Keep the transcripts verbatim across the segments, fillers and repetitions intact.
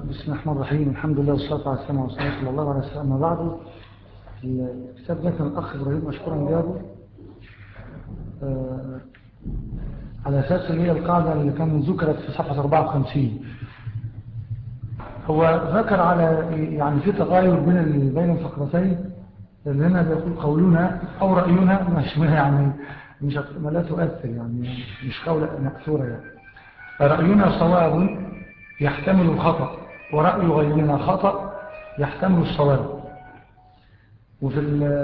بسم الله الرحمن الرحيم. الحمد لله والصلاة على السلام والصلاة صلى الله عليه وسلم. أما بعد، الكتاب ده كان الأخ إبراهيم مشكورا جابه آه على أساس اللي هي القاعدة اللي كان ذكرت في صفحة أربعة وخمسين. هو ذكر على يعني في تغاير بين بين الفقرتين اللي هنا بيقول قولنا أو رأينا مش يعني مش ما لا تؤثر يعني مش قولة مكثورة يعني. رأينا صواب يحتمل الخطأ، ورأي غيرنا خطأ يحتمل الصواب. وفي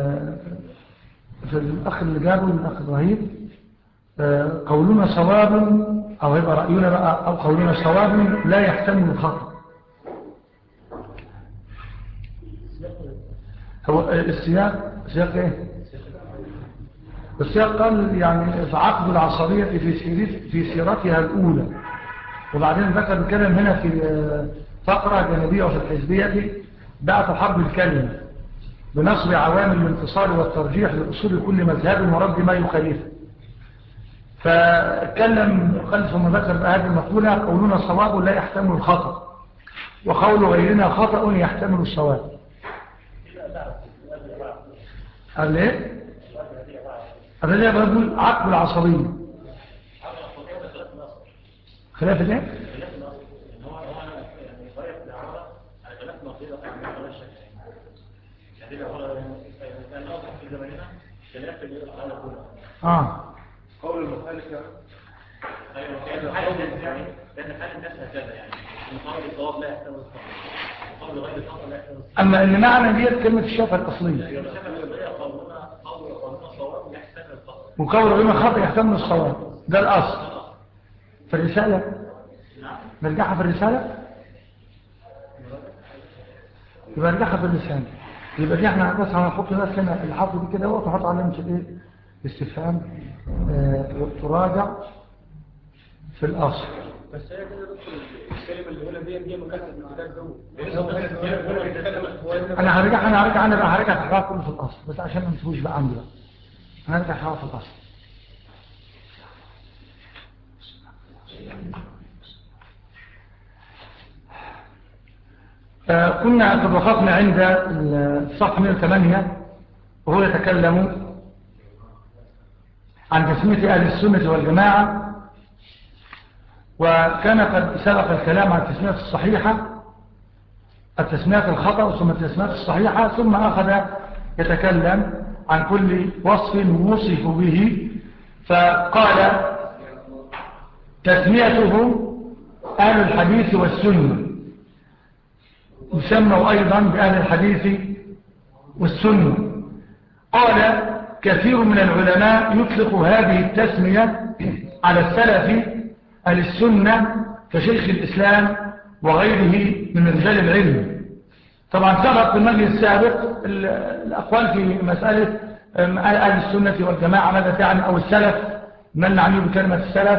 في الأخ اللي جابه الأخ إبراهيم قولنا صواب أو يبقى رأينا بقى أو قولنا صواب لا يحتمل الخطأ. هو السياق سياق ايه؟ السياق قال يعني في عقد العصبية في في سيرتها الأولى، وبعدين ذكر الكلام هنا في فقرة جانبية وفي الحزبية بعد حرب الكلمة بنصب عوامل الانتصار والترجيح لأصول كل مذهب ورد ما يخالفه. فاتكلم قال ثم ذكر بهذه المقولة قولنا صواب لا يحتمل الخطأ، وقول غيرنا خطأ يحتمل الصواب. قال ايه؟ الرجاء بقول عقب العصبية خلاف الايه؟ اه قول المخالف يعني حال الناس يعني لان حال الناس هكذا يعني المقام الصواب لا يحتمل الخطأ وقول غير الخطأ لا يحتمل الصواب. اما ان معنى ديت كلمه الشفه الاصليه وقول غير الخطأ يحتمل الصواب ده الاصل في الرساله. نرجعها في الرساله يبقى نرجعها في الرساله يبقى دي احنا بس هنحط بس هنا الحرف دي كده ونحط علامه الايه استفهام آه تراجع في الاصل. بس هي كده الكلمه اللي هنا دي دي مكتب الكتاب. انا هرجع انا هرجع انا بقى هرجع في كله في الاصل بس عشان ما نسويش بقى عندي بقى هنرجع في الاصل. آه كنا قد وقفنا عند الصفحة مئة وثمانية وهو يتكلم عن تسمية أهل السنة والجماعة، وكان قد سبق الكلام عن التسمية الصحيحة التسمية الخطأ ثم التسمية الصحيحة، ثم أخذ يتكلم عن كل وصف وصف به فقال تسميتهم أهل الحديث والسنة يسموا أيضا بأهل الحديث والسنة. قال كثير من العلماء يطلق هذه التسمية على السلف أهل السنة كشيخ الإسلام وغيره من رجال العلم. طبعا سبق في المجلس السابق الأقوال في مسألة أهل السنة والجماعة ماذا تعني أو السلف من نعنيه بكلمة السلف،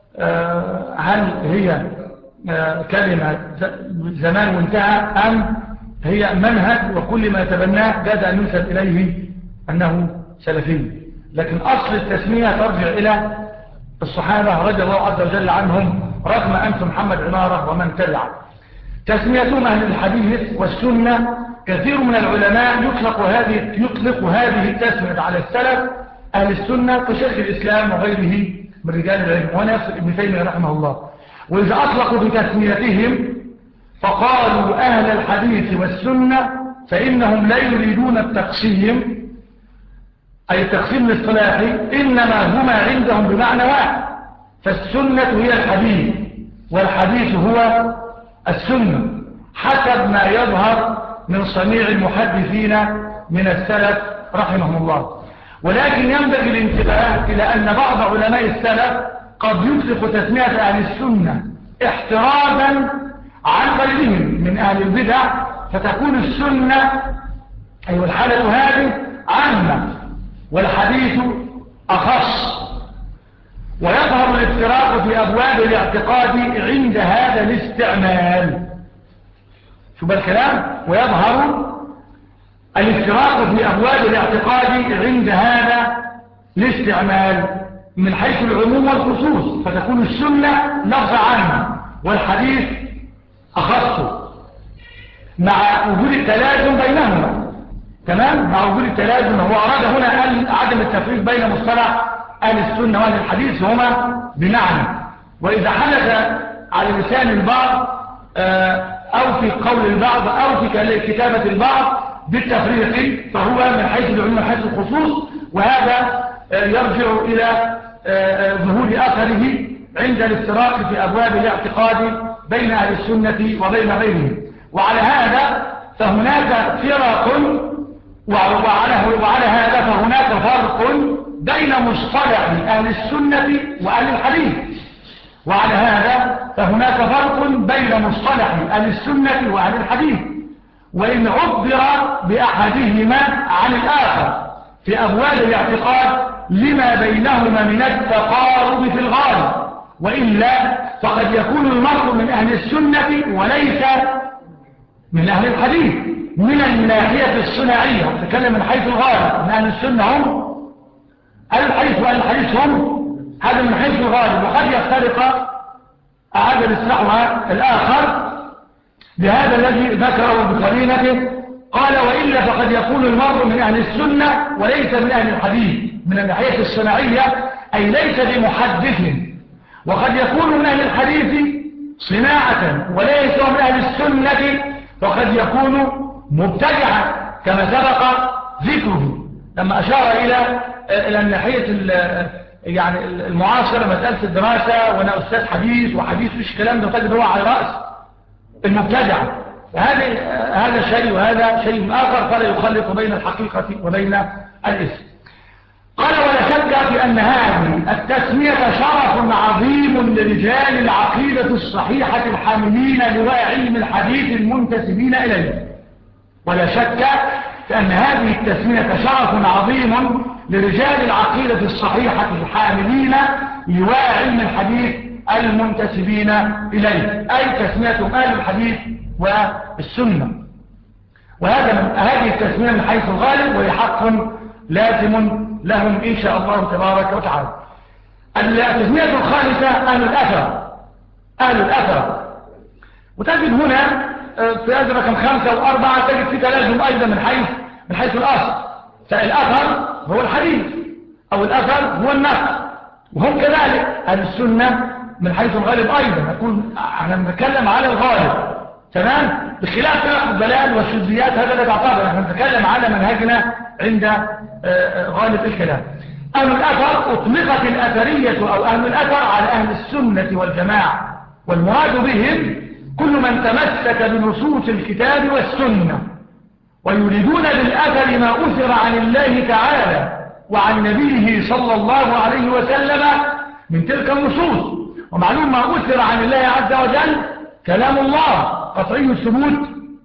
هل هي كلمة زمان وانتهى أم هي منهج وكل ما يتبناه جاد أن ينسب إليه أنه سلفي. لكن أصل التسمية ترجع إلى الصحابة رضي الله عز وجل عنهم رغم أنف محمد عمارة ومن تبعه. تسميتهم أهل الحديث والسنة كثير من العلماء يطلق هذه يطلق هذه التسمية على السلف أهل السنة كشيخ الإسلام وغيره من رجال العلم ونفس ابن تيمية رحمه الله. وإذا أطلقوا بتسميتهم فقالوا أهل الحديث والسنة فإنهم لا يريدون التقسيم أي التقسيم الاصطلاحي، إنما هما عندهم بمعنى واحد، فالسنة هي الحديث والحديث هو السنة حسب ما يظهر من صنيع المحدثين من السلف رحمهم الله. ولكن ينبغي الانتباه إلى أن بعض علماء السلف قد يطلق تسمية أهل السنة احترازا عن غيرهم من أهل البدع فتكون السنة أي أيوة الحالة هذه عامة والحديث أخص، ويظهر الافتراق في أبواب الاعتقاد عند هذا الاستعمال. شوف الكلام، ويظهر الافتراق في أبواب الاعتقاد عند هذا الاستعمال من حيث العموم والخصوص، فتكون السنة لفظ عام والحديث أخص. مع وجود التلازم بينهما. تمام؟ مع وجود التلازم. هو أراد هنا أن عدم التفريق بين مصطلح أهل السنة وأهل الحديث هما بمعنى، وإذا حدث على لسان البعض أو في قول البعض أو في كتابة البعض بالتفريق فهو من حيث العلم من حيث الخصوص، وهذا يرجع إلى ظهور أثره عند الافتراق في أبواب الاعتقاد بين أهل السنة وبين غيرهم. وعلى هذا فهناك فرق، وعلى, وعلى هذا فهناك فرق بين مصطلح أهل السنة وأهل الحديث. وعلى هذا فهناك فرق بين مصطلح أهل السنة وأهل الحديث، وإن عبر بأحدهما عن الآخر في أبواب الاعتقاد لما بينهما من التقارب في الغالب، وإلا فقد يكون المرء من أهل السنة وليس من أهل الحديث من الناحية الصناعية. نتكلم من حيث الغالب، من أهل السنة هم أهل الحديث وأهل الحديث هم، هذا من حيث الغالب. وقد يفترق أعاد الإصلاح الآخر بهذا الذي ذكره بقرينته، قال وإلا فقد يكون المرء من أهل السنة وليس من أهل الحديث من الناحية الصناعية، أي ليس بمحدث. وقد يكون من أهل الحديث صناعة وليس من أهل السنة، وقد يكون مبتدعا كما سبق ذكره لما أشار إلى إلى الناحية يعني المعاصرة، مسألة الدراسة وأنا أستاذ حديث وحديث مش كلام ده، تجد هو على رأس المبتدع. هذا هذا شيء وهذا شيء آخر، فلا يخلط بين الحقيقة وبين الاسم. قال ولا شك في أن هذه التسمية شرف عظيم لرجال العقيدة الصحيحة الحاملين لواء علم الحديث المنتسبين إليه. ولا شك في أن هذه التسمية شرف عظيم لرجال العقيدة الصحيحة الحاملين لواء علم الحديث المنتسبين إليه، أي تسميتهم أهل الحديث والسنة. وهذا من هذه التسمية من حيث الغالب، وهي حق لازم لهم إن شاء الله تبارك وتعالى. التسمية الخامسة أهل الأثر. أهل الأثر، وتجد هنا في هذا رقم خمسة وأربعة تجد في تلازم أيضا من حيث من حيث الأصل. فالأثر هو الحديث أو الأثر هو النقل، وهم كذلك أهل السنة من حيث الغالب أيضا. نقول احنا نتكلم على الغالب، تمام، بخلاف الضلال والشذيات هذا لا تعتبر. احنا نتكلم على منهجنا عند غالب الكلام. أهل الأثر أطلقت الأثرية أو أهل الأثر على أهل السنة والجماعة، والمراد بهم كل من تمسك بنصوص الكتاب والسنة ويريدون بالأثر ما أثر عن الله تعالى وعن نبيه صلى الله عليه وسلم من تلك النصوص. ومعلوم ما أثر عن الله عز وجل كلام الله قطعي الثبوت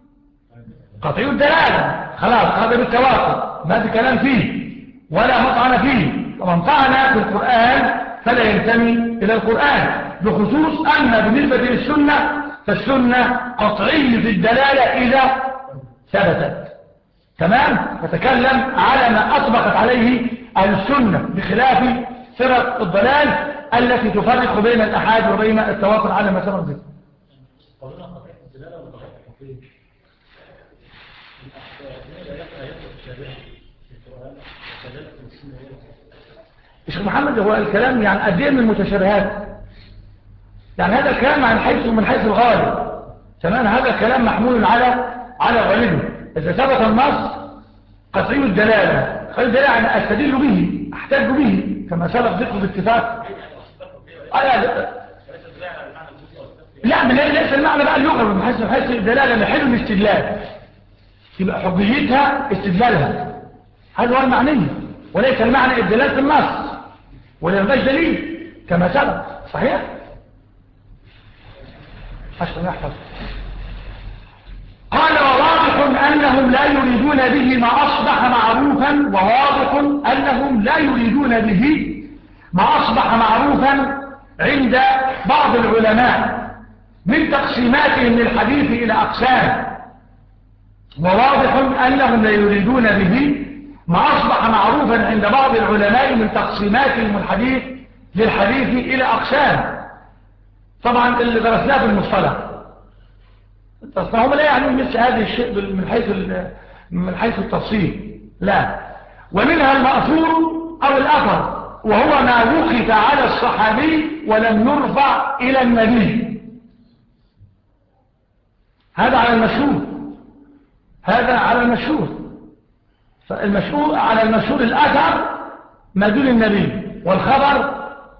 قطعي الدلالة، خلاص هذا بالتواتر ما في كلام فيه ولا مطعن فيه. ومن طعن في القرآن فلا ينتمي إلى القرآن، بخصوص أن بالنسبة للسنة فالسنة قطعي في الدلالة إذا ثبتت. تمام، فتكلم على ما أطبقت عليه أهل السنة بخلاف فرق الضلال التي تفرق بين الأحاد وبين التواتر على ما سبق ذكر. الشيخ محمد هو الكلام يعني قد ايه من المتشابهات، يعني هذا الكلام عن حيث من حيث الغالب، تمام، هذا الكلام محمول على على غالبه. إذا ثبت النص قطعي الدلالة قطعي الدلالة يعني أستدل به أحتاج به كما سبق ذكر باتفاق. لا من ليس المعنى بقى اللغة من حيث من حيث الدلالة محل الاستدلال، يبقى حجيتها استدلالها، هذا هو المعني، وليس المعنى الدلالة في النص ولا يبقاش دليل كما سبق. صحيح؟ عشان نحفظ. قال وواضح أنهم لا يريدون به ما أصبح معروفا، وواضح أنهم لا يريدون به ما أصبح معروفا عند بعض العلماء من تقسيماتهم للحديث إلى أقسام. وواضح أنهم لا يريدون به ما أصبح معروفا عند بعض العلماء من تقسيماتهم الحديث للحديث إلى أقسام. طبعا اللي درسناه في المصطلح أصلا هم لا يعنون مثل هذا الشيء من حيث من حيث التفصيل، لا. ومنها المأثور أو الأثر، وهو ما وقف على الصحابي ولم يرفع إلى النبي. هذا على المشهور، هذا على المشهور. فالمشهور على المشهور الأثر ما دون النبي، والخبر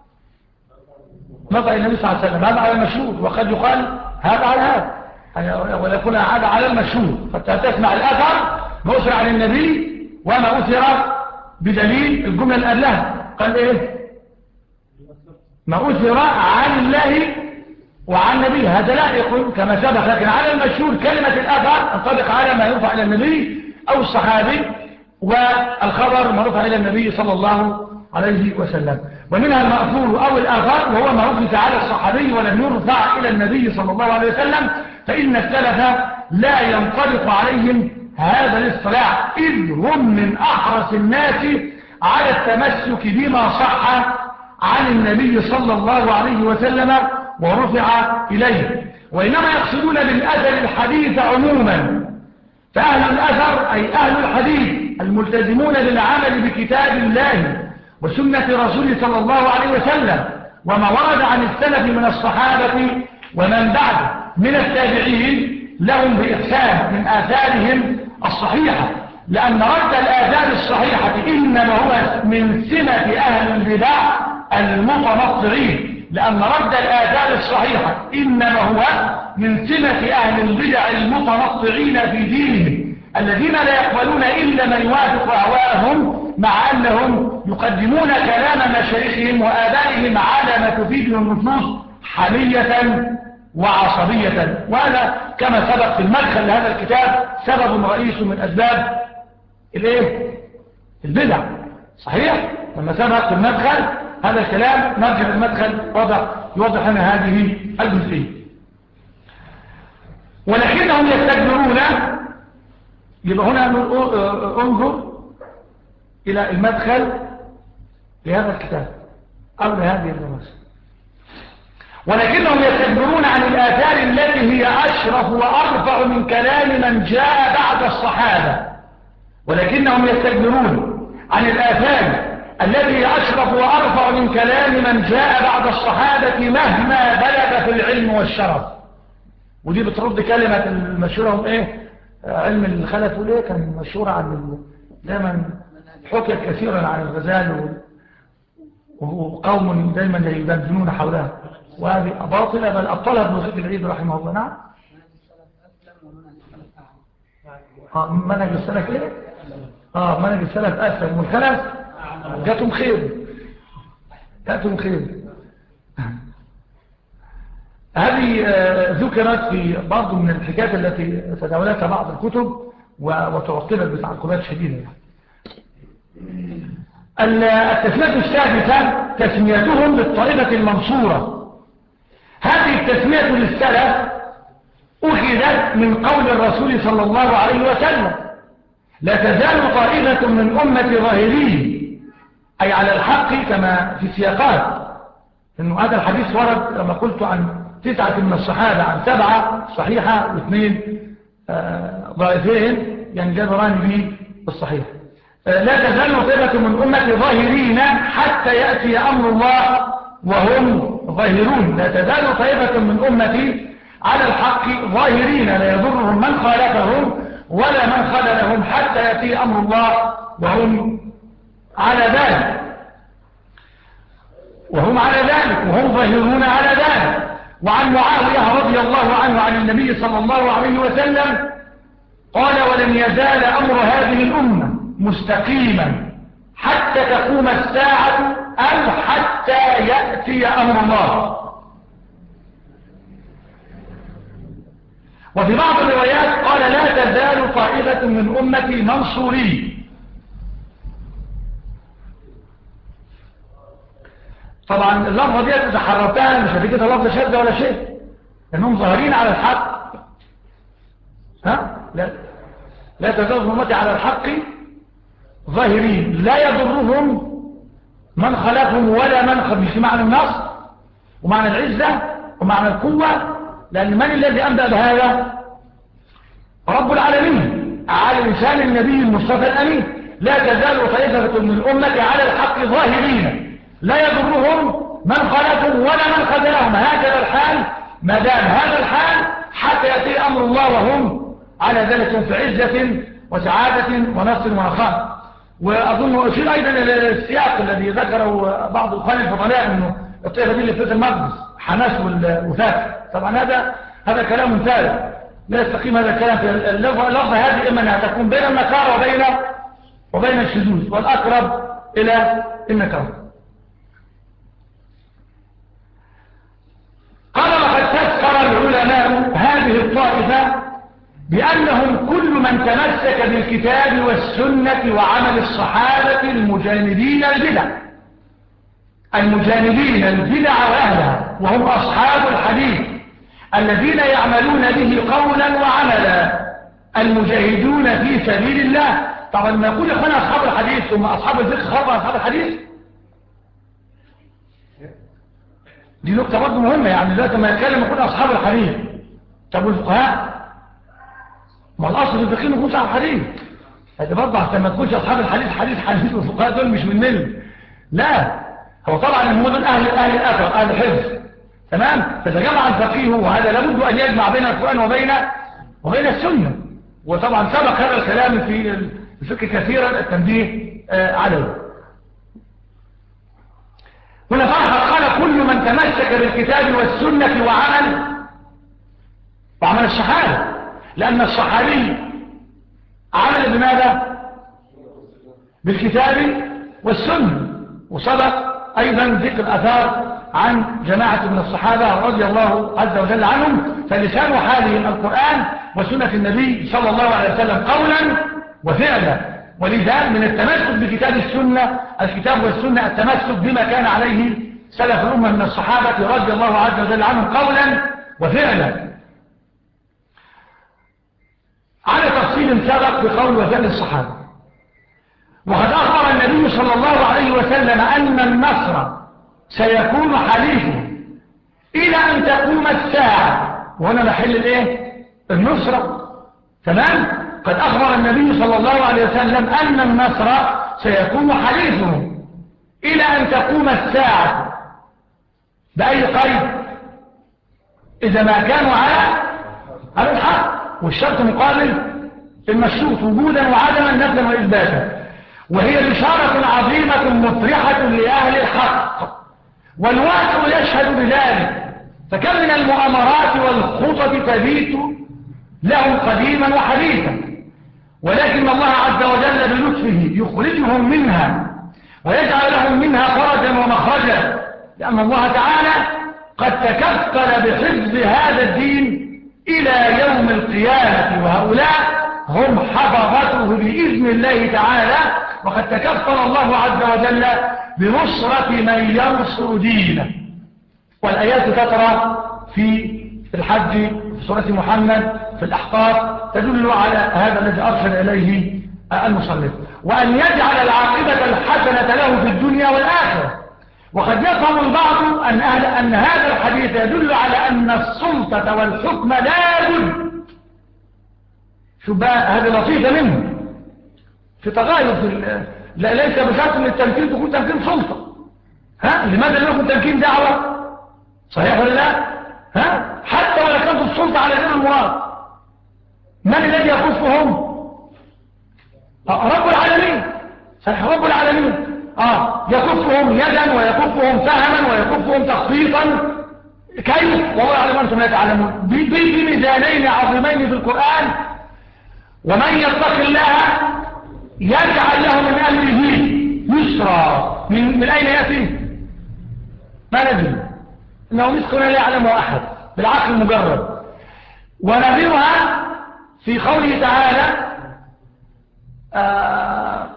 نطع النبي صلى الله عليه وسلم، هذا على المشهور. وقد يقال هذا على هذا، ويكون هذا على المشهور. فتسمع الأثر ما أثر عن النبي وما أثر بدليل الجملة اللي قبلها. قال إيه؟ ما أثر عن الله وعن النبي، هذا لائق كما سبق. لكن على المشهور كلمة الأثر تنطبق على ما يرفع إلى النبي أو الصحابي، والخبر ما رفع إلى النبي صلى الله عليه وسلم. ومنها المأثور أو الآثار، وهو ما رفع على الصحابي ولم يرفع إلى النبي صلى الله عليه وسلم. فإن السلف لا ينطبق عليهم هذا الاصطلاح، إذ هم من أحرص الناس على التمسك بما صح عن النبي صلى الله عليه وسلم ورفع إليه، وإنما يقصدون بالأثر الحديث عموما. فأهل الأثر أي أهل الحديث الملتزمون بالعمل بكتاب الله وسنة رسوله صلى الله عليه وسلم، وما ورد عن السلف من الصحابة ومن بعد من التابعين لهم بإحسان من آثارهم الصحيحة. لأن رد الآثار الصحيحة إنما هو من سمة أهل البدع المتنطعين، لأن رد الآثار الصحيحة إنما هو من سمة أهل البدع المتنطعين في دينهم، الذين لا يقبلون إلا من يوافق أهواءهم، مع أنهم يقدمون كلام مشايخهم وآبائهم على ما تفيده النصوص حمية وعصبية. وهذا كما سبق في المدخل لهذا الكتاب سبب رئيس من أسباب الايه البدع. صحيح؟ لما سبق في المدخل هذا الكلام نرجع المدخل وضع يوضح لنا هذه الجزئية. ولكنهم يستكبرون. يبقى هنا انظر إلى المدخل لهذا الكتاب أو لهذه الدراسة. ولكنهم يستكبرون عن الآثار التي هي أشرف وأرفع من كلام من جاء بعد الصحابة. ولكنهم يستكبرون عن الآثار التي هي أشرف وأرفع من كلام من جاء بعد الصحابة مهما بلغ في العلم والشرف. ودي بترد كلمة المشهورة هم إيه؟ علم الخلف وليه كان مشهور عن دائما حكي كثيرا عن الغزال وقوم دائما يدندنون حولها، وهذه باطلة بل أبطلها ابن خلف العيد رحمه الله. نعم. آه منهج السلف إيه؟ آه منهج السلف أسلم والخلف جاتهم خير، جاتهم خير. هذه ذكرت في بعض من الحكايات التي تداولتها بعض الكتب وتعقبت بتعقبات شديدة. التسمية السادسة تسميتهم بالطائفة المنصورة. هذه التسمية للسلف أخذت من قول الرسول صلى الله عليه وسلم: لا تزال طائفة من أمة ظاهرين، أي على الحق، كما في سياقات. إنه هذا الحديث ورد لما قلت عن تسعة من الصحابة، عن سبعة صحيحة واثنين ضعيفين ينجبران به الصحيح. لا تزال طائفة من أمة ظاهرين حتى يأتي أمر الله وهم ظاهرون. لا تزال طائفة من أمتي على الحق ظاهرين لا يضرهم من خالفهم ولا من خذلهم حتى يأتي أمر الله وهم على ذلك وهم على ذلك وهم ظاهرون على ذلك. وعن معاوية رضي الله عنه عن النبي صلى الله عليه وسلم قال: ولن يزال أمر هذه الأمة مستقيما حتى تقوم الساعة أو حتى يأتي أمر الله. وفي بعض الروايات قال: لا تزال طائفة من أمتي منصورين. طبعا اللفظة دي إذا حررتها مش هتجدها لفظة شاذة ولا شيء، لأنهم ظاهرين على الحق. ها؟ لا لا تزال أمتي على الحق ظاهرين لا يضرهم من خلفهم ولا من خلفهم. في معنى النصر ومعنى العزة ومعنى القوة، لأن من الذي أنبأ بهذا؟ رب العالمين على لسان النبي المصطفى الأمين: لا تزال طائفة من الأمة على الحق ظاهرين لا يضرهم من خالفهم ولا من خذلهم. هكذا الحال ما دام هذا الحال حتى يأتي أمر الله وهم على ذلك في عزة وسعادة ونصر ونخاء. وأظن أشير أيضا إلى السياق الذي ذكره بعض الإخوان الفضلاء أنه الطائفة دي اللي في المقدس حماس والوفاة. طبعا هذا هذا كلام فارغ لا يستقيم هذا الكلام في اللفظة هذه، إما أنها تكون بين النكارة وبين وبين الشذوذ، والأقرب إلى النكارة. قال: وقد تذكر العلماء هذه الطائفة بأنهم كل من تمسك بالكتاب والسنة وعمل الصحابة المجانبين البدع المجانبين البدع وأهلها، وهم أصحاب الحديث الذين يعملون به قولا وعملا، المجاهدون في سبيل الله. طبعا ما يقول إخوانا أصحاب الحديث ثم أصحاب الفقه خلق أصحاب الحديث، دي نقطة برضه مهمة. يعني دلوقتي ما يتكلم يقول أصحاب الحديث، طب والفقهاء؟ ما الأصل في الفقه ما يكونش أصحاب الحديث. هذا برضه حتى ما تكونش أصحاب الحديث حديث حديث، والفقهاء دول مش مننا. لا، هو طبعا هم دول أهل أهل الأثر أهل الحفظ، تمام. فإذا جمع الفقيه وهذا لابد أن يجمع بين القرآن وبين وبين السنة. وطبعا سبق هذا الكلام في الفقه كثيرا التنبيه آه عليه. هنا فرح قال: كل من تمسك بالكتاب والسنة وعمل وعمل الصحابة، لأن الصحابي عمل بماذا؟ بالكتاب والسنة. وسبق أيضا ذكر أثار عن جماعة من الصحابة رضي الله عز وجل عنهم، فلسان حالهم القرآن وسنة النبي صلى الله عليه وسلم قولا وفعلا. ولذا من التمسك بكتاب السنة الكتاب والسنة التمسك بما كان عليه سلف الأمة من الصحابة رضي الله عز وجل عنهم قولا وفعلا، على تفصيل سبق بقول وفعل الصحابة. وقد أخبر النبي صلى الله عليه وسلم أن النصر سيكون حليفه إلى أن تقوم الساعة، وهنا محل الإيه؟ النصرة، تمام. قد أخبر النبي صلى الله عليه وسلم أن النصر سيكون حليفه إلى أن تقوم الساعة. بأي قيد؟ إذا ما كانوا على على الحق، والشرط مقابل المشروط وجودا وعدما نفلا وإثباتا. وهي بشارة عظيمة مفرحة لأهل الحق، والواقع يشهد بذلك. فكم من المؤامرات والخطط تبيت لهم قديما وحديثا، ولكن الله عز وجل بلطفه يخرجهم منها ويجعل لهم منها فرجا ومخرجا، لأن الله تعالى قد تكفل بحفظ هذا الدين إلى يوم القيامة، وهؤلاء هم حفظته بإذن الله تعالى. وقد تكفل الله عز وجل بنصرة من ينصر دينه. والآيات تترى في الحج، في سورة محمد، في الأحقاف، تدل على هذا الذي أرشد إليه المصنف، وأن يجعل العاقبة الحسنة له في الدنيا والآخرة. وقد يفهم البعض أن, أهل أن هذا الحديث يدل على أن السلطة والحكم لا بد. شو بقى هذا لطيفة منه في تغاير في لا ليس بشرط ان التمكين تكون تمكين سلطة. ها لماذا لا يكون تمكين دعوة؟ صحيح ولا لا؟ ها حتى ولا كانت السلطة على غير المراد، من الذي يكفهم؟ رب العالمين. صحيح رب العالمين اه يكفهم يدا ويكفهم فهما ويكفهم تخطيطا. كيف؟ والله يعلم انتم لا تعلمون. بميزانين عظيمين في القرآن: ومن يتق الله يجعل له من أمره يسرا. من, من أين يأتي؟ ما ندري، إنه مسكنا لا يعلمه أحد بالعقل المجرد. ونظيرها في قوله تعالى: آه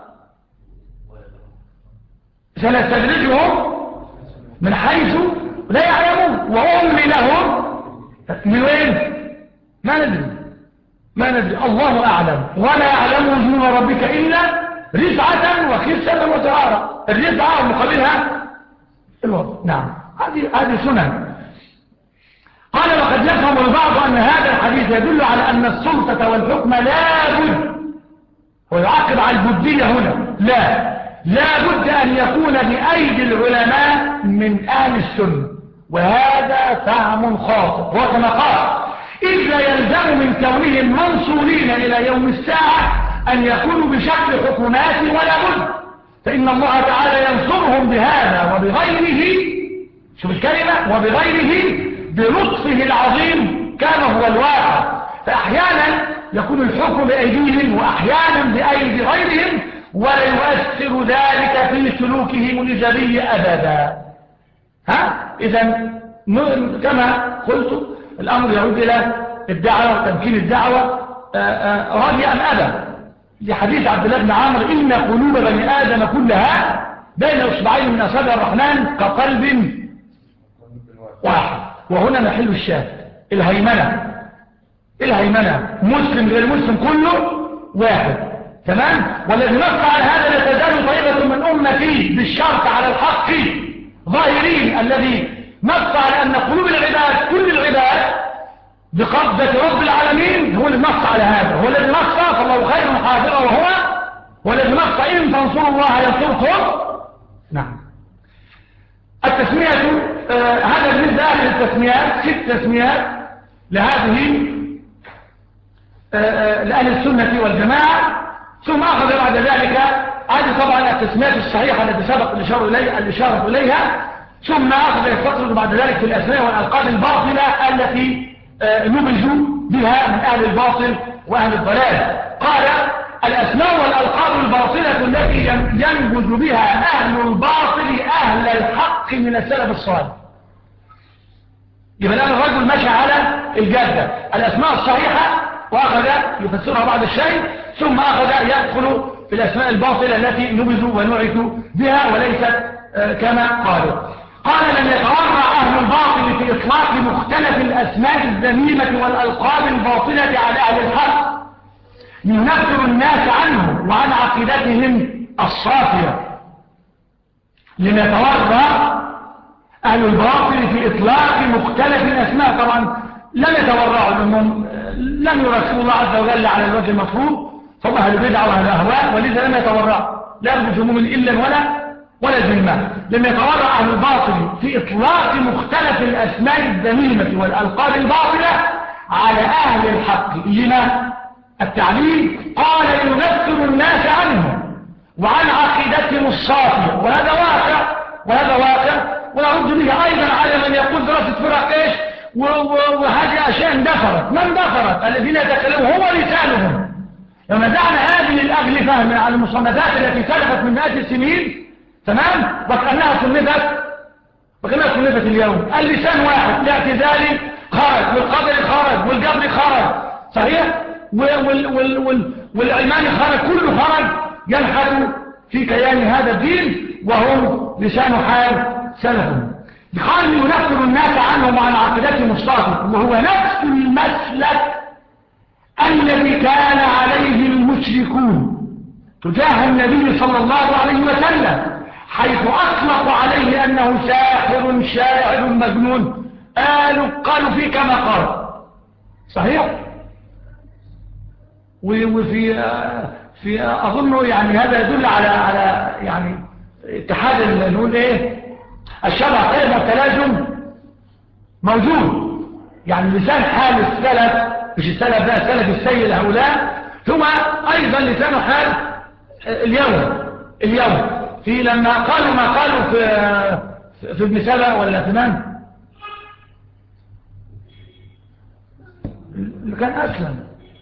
سنستدرجهم من حيث لا يعلمون وأملي لهم. من وين؟ ما ندري ما ندري الله أعلم. ولا يعلم جنود ربك إلا رفعة وخسة وترارة. الرفعة مقابلها الوضع. نعم هذه هذه سنن. قال وقد يفهم البعض أن هذا الحديث يدل على أن السلطة والحكم لا بد، ويعقب على البدية هنا، لا لا بد أن يكون بأيدي العلماء من أهل السنة، وهذا فهم خاطئ. وكما قال إذ لا يلزم من كونهم منصورين إلى يوم الساعة أن يكونوا بشكل حكومات ولا بد، فإن الله تعالى ينصرهم بهذا وبغيره، شوف الكلمة، وبغيره بلطفه العظيم كما هو الواقع. فأحيانا يكون الحكم بأيديهم وأحيانا بأيدي غيرهم، ولا يؤثر ذلك في سلوكهم الإيجابي أبدا. ها؟ إذن كما قلت الأمر يعود إلى الدعوة وتمكين الدعوة رضي أم أبى، لحديث عبد الله بن عمرو إن قلوب بني آدم كلها بين أصبعين من أصابع الرحمن كقلب واحد. وهنا محل الشاهد الهيمنة، الهيمنة مسلم غير مسلم كله واحد، تمام. والذي نص على هذا لا تزال طائفة من أمتي بالشرط على الحق ظاهرين، الذي نص على أن قلوب العباد كل العباد بقبضة رب العالمين هو الذي نص على هذا، هو الذي نص فالله خير حافظا، وهو هو الذي نص إن تنصروا الله ينصركم. نعم. التسمية آه هذا بالنسبة للتسميات، ست تسميات لهذه آه لأهل السنة والجماعة. ثم أخذ بعد ذلك هذه طبعا التسميات الصحيحة التي سبق الإشارة إليها, الإشارة إليها. ثم أخذ يستطرد بعد ذلك في الأسماء والألقاب الباطلة التي آه نبذوا بها من أهل الباطل وأهل الضلال. قال الأسماء والألقاب الباطلة التي ينبذ بها أهل الباطل أهل الحق من السلف الصالح. يبقى الآن الرجل مشى على الجادة، الأسماء الصحيحة وأخذ يفسرها بعض الشيء، ثم أخذ يدخل في الأسماء الباطلة التي نبذوا ونعثوا بها وليست كما قالوا. قال لم يتورع أهل الباطل في إطلاق مختلف الأسماء الذميمة والألقاب الباطلة على أهل الحق لينفر الناس عنه وعن عقيدتهم الصافية. لم يتورع أهل الباطل في إطلاق مختلف الأسماء، طبعا لم يتورعوا لأنهم لم يرسلوا الله عز وجل على الوجه المطلوب، فهم أهل بدعة وأهل أهواء، ولذا لم يتورعوا لا بجموم إلا ولا ولا ذمة. لم يتورع أهل الباطل في إطلاق مختلف الأسماء الذميمة والألقاب الباطلة على أهل الحق. لما التعليل؟ قال ينفر الناس عنه وعن عقيدتهم الصافية، وهذا واقع وهذا واقع ونرد به أيضا على من يقول دراسة فرق إيش وهذه أشياء اندثرت. من اندثرت؟ الذين يتكلمون هو لسانهم. لما دعنا هذه الأغلفة من على المصنفات التي سلفت من مئات السنين، تمام، وكأنها سنفت وكأنها سنفت اليوم. اللسان واحد، الاعتزال خرج والقدر خرج والجبر خرج، صحيح، وال وال وال والعلماني خرج، كله خرج ينحت في كيان هذا الدين وهم لسان حال سلفهم. قال ينفر الناس عنهم وعن عقيدتهم الصافية، وهو نفس المسلك الذي كان عليه المشركون تجاه النبي صلى الله عليه وسلم، حيث أطلقوا عليه أنه ساحر شاعر مجنون. قالوا قالوا فيه كما قال، صحيح. وفي في أظن يعني هذا يدل على على يعني اتحاد نقول ايه الشبه ايه والتلازم موجود. يعني لسان حال السلف، مش السلف ده السلف السيء هؤلاء، ثم ايضا لسان حال اليوم اليوم في لما قالوا ما قالوا في في ابن سبأ ولا ثمان اللي كان اسلم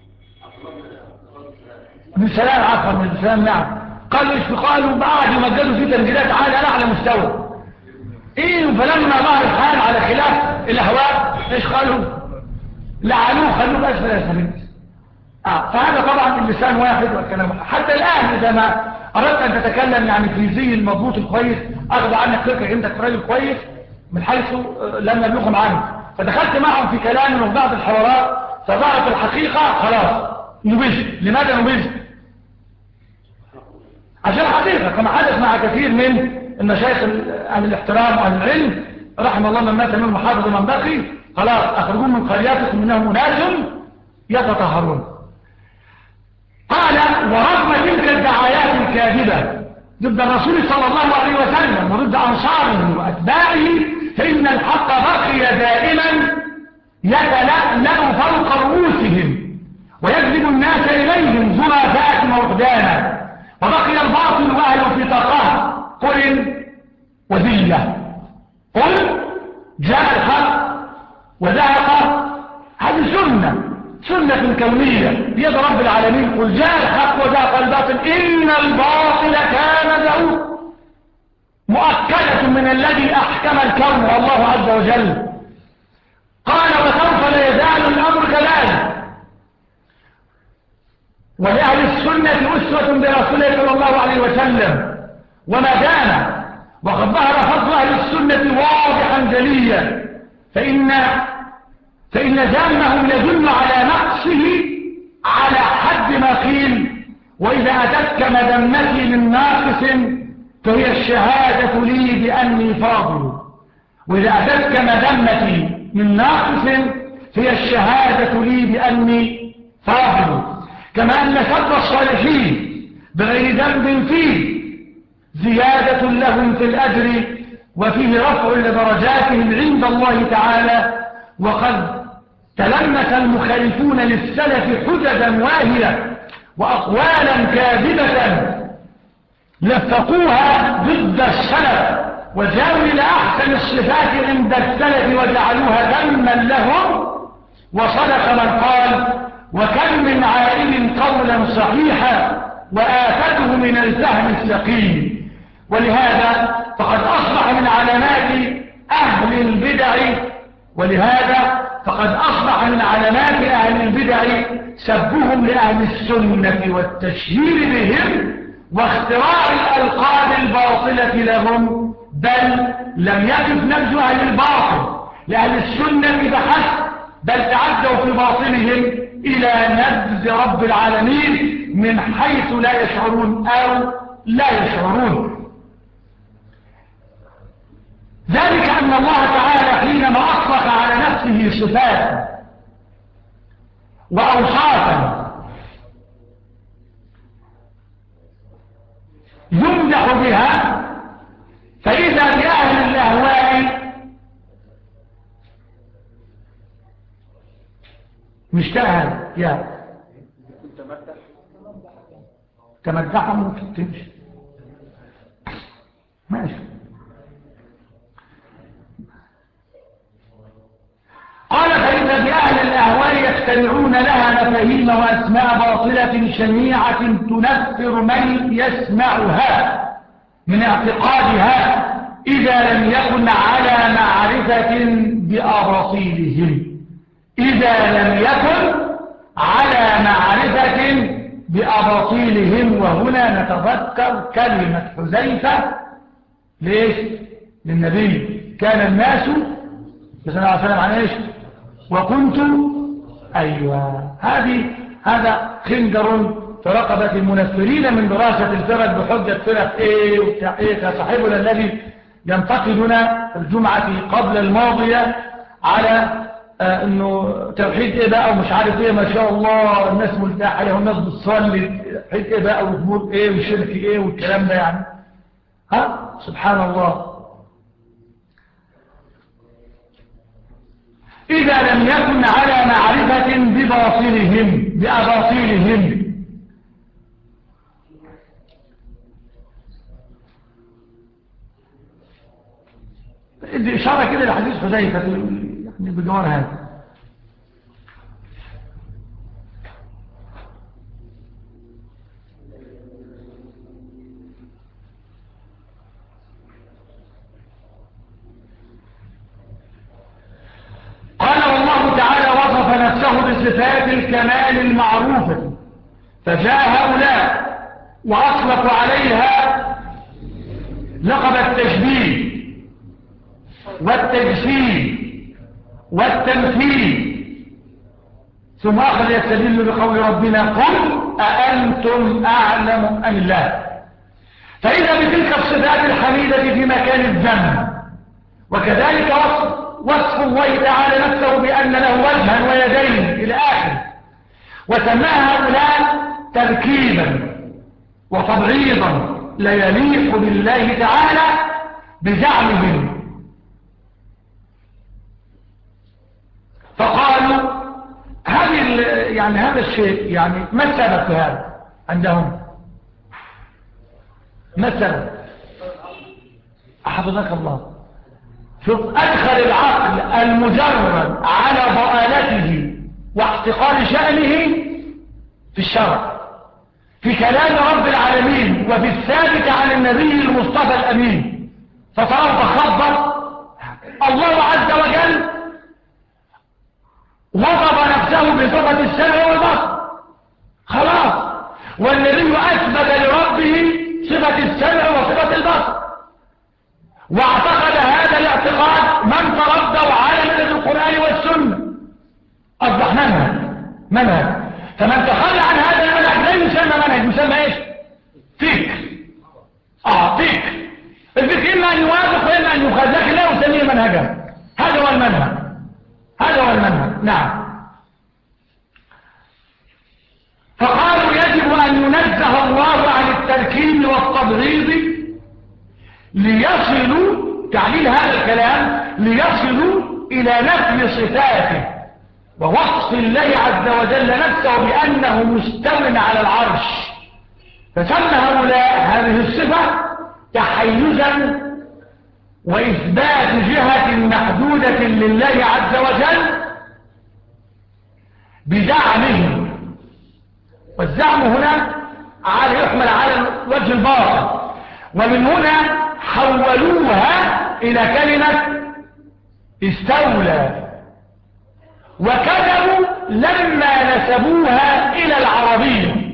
ابن سلام، عفوا ابن سلام، نعم. قالوا ايش قالوا؟ بعد يمجدوا في تمجيدات عالية على اعلى مستوى. ايه فلما ظهر الحال على خلاف الاهواء ايش قالوا؟ لعنوه، خلوه باسفل اسفلين. اه فهذا طبعا اللسان واحد والكلام واحد. حتى الان اذا ما اردت ان تتكلم يعني في زي المضبوط الكويس، اخذ عنك فكره عندك راجل كويس من حيث لم يبلغهم عنه، فدخلت معهم في كلام وفي بعض الحوارات فظهرت الحقيقه، خلاص نبذ. لماذا نبذ؟ عشان الحقيقة كما حدث مع كثير من المشايخ أهل الاحترام وأهل العلم رحم الله من مات منهم حافظ ومن بقي. خلاص أخرجون من قرياتكم إنهم أناس يتطهرون. قال ورغم تلك الدعايات الكاذبة ضد الرسول صلى الله عليه وسلم وضد أنصاره وأتباعه فإن الحق بقي دائما يتلألأ فوق رؤوسهم ويجذب الناس إليهم زرافات ووحدانا، وبقي الباطل وأهله في طاقة قل وذلة. قل جاء الحق وزهق، هذه سنة سنة كونية بيد رب العالمين. قل جاء الحق وزهق الباطل إن الباطل كان زهوقا، مؤكدة من الذي أحكم الكون الله عز وجل. قال وسوف لا يزال الأمر كذلك. ولأهل السنة أسوة برسوله صلى الله عليه وسلم وما كان، وقد ظهر فضل أهل السنة واضحا جليا، فإن فإن ذمهم يدل على نقصه على حد ما قيل وإذا أتتك مذمتي من ناقص فهي الشهادة لي بأني فاضل، وإذا أتتك مذمتي من ناقص فهي الشهادة لي بأني فاضل. كما أن سب الصالحين بغير ذنب فيه زيادة لهم في الأجر وفيه رفع لدرجاتهم عند الله تعالى. وقد تلمس المخالفون للسلف حججا واهية وأقوالا كاذبة لفقوها ضد السلف وجاءوا إلى أحسن الصفات عند السلف وجعلوها ذما لهم. وصدق من قال وكم من عائل قولا صحيحا وآفته من الفهم السقيم. ولهذا فقد أصبح من علامات أهل البدع ولهذا فقد أصبح من علامات أهل البدع سبهم لأهل السنة والتشهير بهم واختراع الألقاب الباطلة لهم، بل لم يقف نبذ أهل الباطل لأهل السنة بحسب، بل تعدوا في باطلهم إلى نبذ رب العالمين من حيث لا يشعرون أو لا يشعرون. ذلك أن الله تعالى حينما أطلق على نفسه صفات وأوصافا يمدح بها فإذا بأهل الأهواء مشتاها يا تمدحها ممكن تمشي ماشي. قال فإذا بأهل الأهواء يخترعون لها مفاهيم وأسماء باطلة شنيعة تنفر من يسمعها من اعتقادها إذا لم يكن على معرفة بأباطيلهم إذا لم يكن على معرفة بأباطيلهم. وهنا نتذكر كلمة حذيفة ليش؟ للنبي كان الناس صلى الله عليه وسلم عن ايش؟ وكنت ايوه هذه هذا خنجر في رقبة المنفرين من دراسة الفرق بحجة فرق ايه وبتاع ايه. كصاحبنا الذي ينتقدنا الجمعة قبل الماضية على آه انه توحيد ايه بقى ومش عارف ايه ما شاء الله الناس ملتاحة له والناس بتصلي توحيد ايه بقى والامور ايه والشرك ايه والكلام ده يعني ها سبحان الله. إذا لم يكن على معرفة بباطلهم بأباطيلهم. دي إشارة كده لحديث حذيفة يعني بجوار هذا. قال والله تعالى وصف نفسه بصفات الكمال المعروفة فجاء هؤلاء وأطلقوا عليها لقب التشبيه والتجسيم والتمثيل ثم أخذ يستدل بقول ربنا قل أأنتم أعلم أم الله. فإذا بتلك الصفات الحميدة في مكان الذم وكذلك وصف وصف الله تعالى نفسه بأن له وجها ويدين إلى آخر، وسماها هؤلاء تركيبا وتبعيضا لا يليق بالله تعالى بزعمهم. فقالوا هذه يعني هذا الشيء يعني ما السبب في هذا عندهم؟ ما السبب؟ حفظك الله. شوف، أدخل العقل المجرد على ضآلته واحتقار شأنه في الشرع، في كلام رب العالمين وفي الثابت عن النبي المصطفى الأمين، فتراه تخبط. الله عز وجل وضب نفسه بصفة السمع والبصر خلاص، والنبي أثبت لربه صفة السمع وصفة البصر، واعتقد هذا الاعتقاد من تردوا على منهج القرآن والسنة، أصبح منهج منهج فمن تخلى عن هذا المنهج لا يسمى منهج، يسمى ايش؟ فكر. اه فكر. الفكر إما أن يوافق وإما أن يخالف، لكن لا يسميه منهجا. هذا هو المنهج، هذا هو المنهج. نعم. فقالوا يجب أن ينزه الله عن التركيب والتبغيض ليصلوا، تعليل هذا الكلام، ليصلوا إلى نفي صفاته ووصف الله عز وجل نفسه بأنه مستو على العرش، فسمى هؤلاء هذه الصفة تحيزا وإثبات جهة محدودة لله عز وجل بزعمهم. والزعم هنا على يحمل على وجه الباطل، ومن هنا حولوها إلى كلمة استولى، وكذبوا لما نسبوها إلى العربية.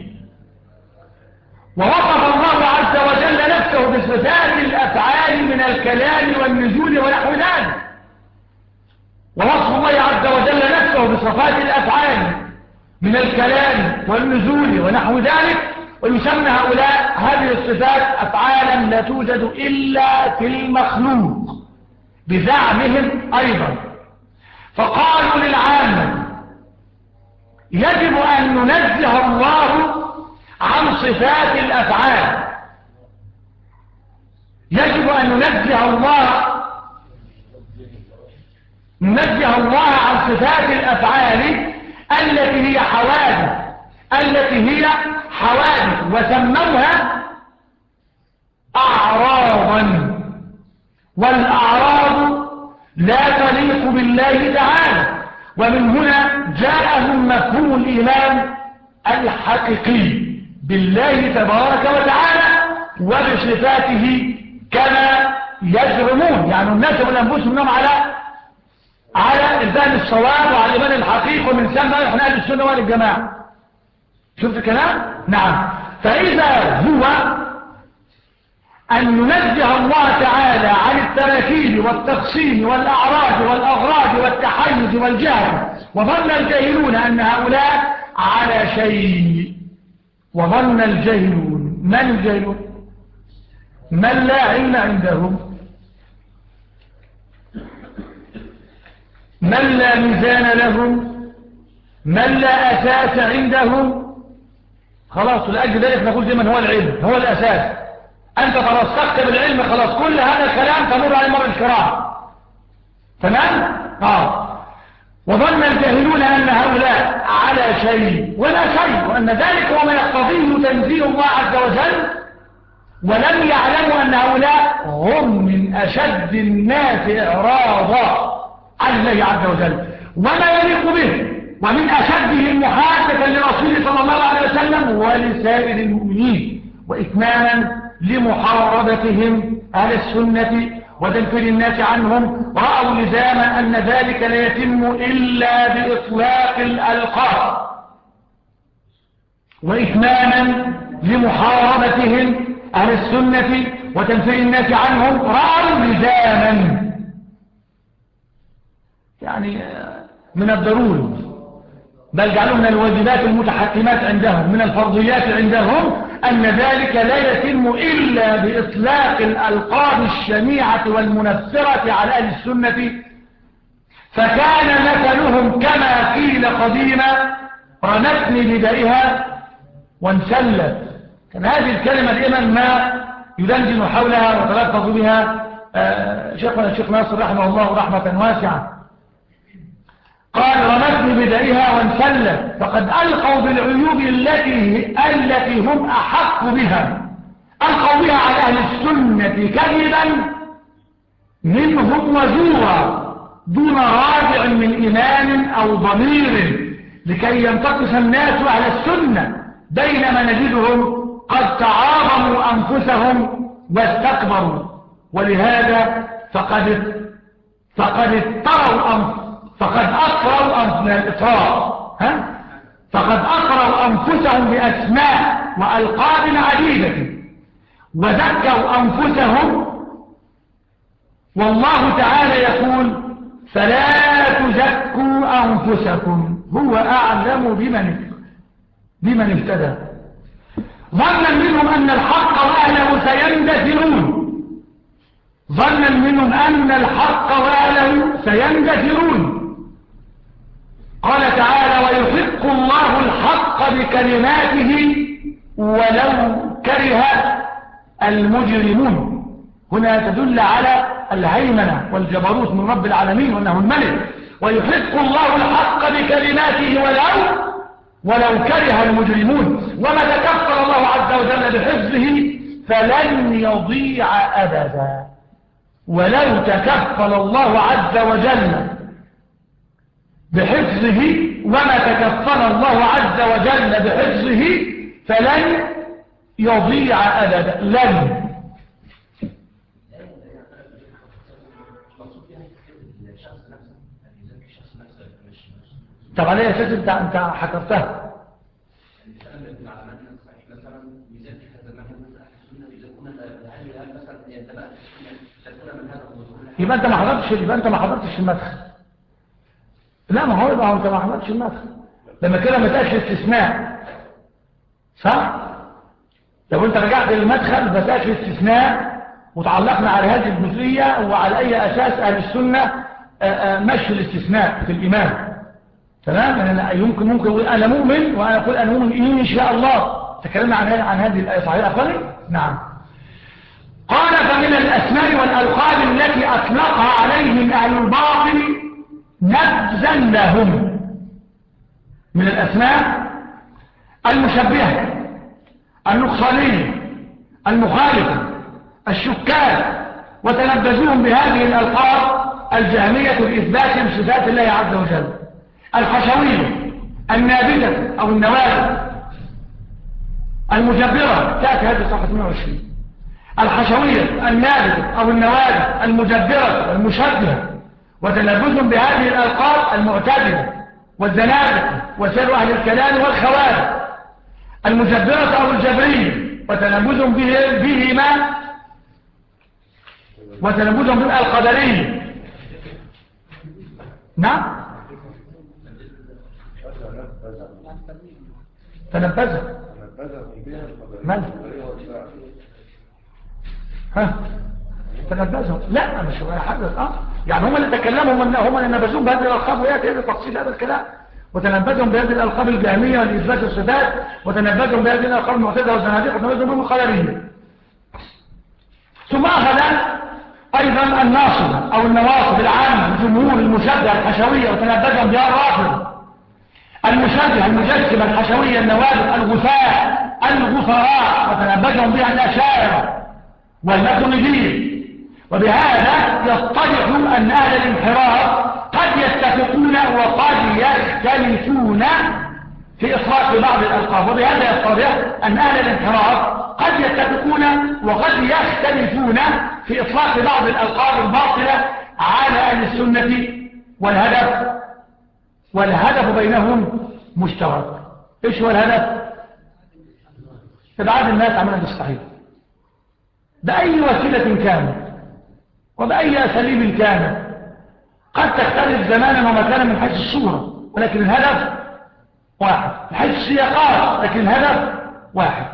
ووصف الله عز وجل نفسه بصفات الأفعال من الكلام والنزول ونحو ذلك، ووصف الله عز وجل نفسه بصفات الأفعال من الكلام والنزول ونحو ذلك، ويسمى هؤلاء هذه الصفات أفعالا لا توجد إلا في المخلوق بزعمهم أيضا. فقالوا للعامة يجب أن ننزه الله عن صفات الأفعال، يجب أن ننزه الله ننزه الله عن صفات الأفعال التي هي حوادث التي هي حوادث وسموها أعراضا، والأعراض لا تليق بالله تعالى. ومن هنا جاءهم مفهوم الإيمان الحقيقي بالله تبارك وتعالى وبصفاته كما يزعمون، يعني الناس من أنفسهم منهم على على الفهم الصواب وعلى الإيمان الحقيقي، ومن ثم نحن أهل السنة والجماعة. شفت الكلام؟ نعم. فإذا هو أن ننزه الله تعالى عن التراكيب والتقسيم والأعراض والأغراض والتحيز والجهل، وظن الجاهلون أن هؤلاء على شيء. وظن الجاهلون، من الجاهلون؟ من لا علم عندهم، من لا ميزان لهم، من لا أساس عندهم. خلاص، لأجل ذلك نقول زي من هو العلم هو الأساس. أنت ترسخت بالعلم خلاص، كل هذا الكلام تمر على مر الكرام. تمام؟ آه. وظن الجاهلون أن هؤلاء على شيء ولا شيء، وأن ذلك هو ما يقتضيه تنزيه الله عز وجل، ولم يعلموا أن هؤلاء هم من أشد الناس إعراضا عن الله عز وجل وما يليق به، ومن أشدهم محاسبة لرسوله صلى الله عليه وسلم ولسائر المؤمنين، وإتماما لمحاربتهم أهل السنة وتنفير الناس عنهم. رأوا لزاما أن ذلك لا يتم إلا بإطلاق الألقاب، وإتماما لمحاربتهم أهل السنة وتنفير الناس عنهم. رأوا لزاما يعني من الضروري، بل جعلوا من الواجبات المتحكمات عندهم، من الفرضيات عندهم، أن ذلك لا يتم إلا بإطلاق الألقاب الشنيعة والمنفرة على أهل السنة فكان مثلهم كما قيل قديما رمتني بدائها وانسلت. كان هذه الكلمة دائما ما يدندن حولها وتلفظ بها آه شيخنا الشيخ ناصر رحمه الله رحمة واسعة. قال رمتني بدائها وانسلت، فقد ألقوا بالعيوب التي التي هم أحق بها، ألقوا بها على أهل السنة كذبا منهم وزورا دون راجع من إيمان أو ضمير لكي ينتقص الناس أهل السنة، بينما نجدهم قد تعاظموا أنفسهم واستكبروا. ولهذا فقد فقد اضطروا أنف فقد أطروا أنف من الإطراء ها فقد أطروا أنفسهم بأسماء وألقاب عديدة وذكوا أنفسهم، والله تعالى يقول فلا تزكوا أنفسكم هو أعلم بمن بمن اهتدى. ظنا منهم أن الحق وأهله سيندثرون ظنا منهم أن الحق وأهله سيندثرون قال تعالى ويحق الله الحق بكلماته ولو كره المجرمون. هنا تدل على الهيمنة والجبروت من رب العالمين وأنه الملك. ويحق الله الحق بكلماته ولو ولو كره المجرمون. وما تكفل الله عز وجل بحفظه فلن يضيع أبدا. ولو تكفل الله عز وجل بحفظه وما تكفل الله عز وجل بحفظه فلن يضيع أبدا. لن طب عليه يا سيدي انت انت حكرتها. يبقى انت ما حضرتش يبقى انت ما حضرتش المدخل. لا ما هو يبقى انت ما حضرتش المدخل لما كده ما تاش استثناء صح. لو انت رجعت للمدخل ما تاش استثناء وتعلقنا على هذه الجزئيه وعلى اي اساس اهل السنه مشي الاستثناء في الامام. تمام. انا يمكن ممكن اقول انا مؤمن وانا اقول انا مؤمن ان شاء الله. تكلمنا عن عن هذه الايه صحيح اخواني؟ نعم. قال فمن الاسماء والالقاب التي اطلقها عليهم اهل الباطل نبذا لهم. من الاسماء المشبهه النقصانيه المخالفه الشكاك وتلبسوهم بهذه الالقاب الجهميه الاثبات بصفات الله عز وجل. الحشوية النابتة أو النوابت المجبرة تأتي هذه صفحة مئة وعشرين. الحشوية النابتة أو النوابت المجبرة والمشبهة وتلبسهم بهذه الألقاب المعتدلة والزنادقة وسائر أهل الكلام والخوارج. المجبرة أو الجبرية وتلبسهم به بهما وتلبسهم بالقدرية. نعم تنبذها من ها تنبذهم لا مش هو حدث اه يعني هم اللي تكلموا من هم اللي نبذوهم بهذه الالقاب وياتي هذا تفصيل هذا الكلام. وتنبذهم بهذه الالقاب الجهميه والاثبات الصفات وتنبذهم بهذه الالقاب المعتزله والزنادقه وتنبذهم بهم القدريه. ثم اخذ ايضا الناصبه او النواصب العامه الجمهور المشبهه الحشويه وتنبذهم بها الرافضه المشبهه المجسمه الحشويه النوابت الغثاء الغفراء وتنبذهم بها الاشاعره والماتريديه. وبهذا يتضح ان اهل الانحراف قد يتفقون وقد يختلفون في اطلاق بعض الالقاب. وبهذا يتضح ان اهل الانحراف قد يتفقون وقد يختلفون في اطلاق بعض الالقاب الباطله على اهل السنه والهدف والهدف بينهم مشترك. ايش هو الهدف؟ ابعاد الناس عن منهج الصحيح باي وسيله كانت وباي اساليب كانت. قد تختلف زمانا ومكانا من حيث الصوره ولكن الهدف واحد، من حيث السياقات لكن الهدف واحد.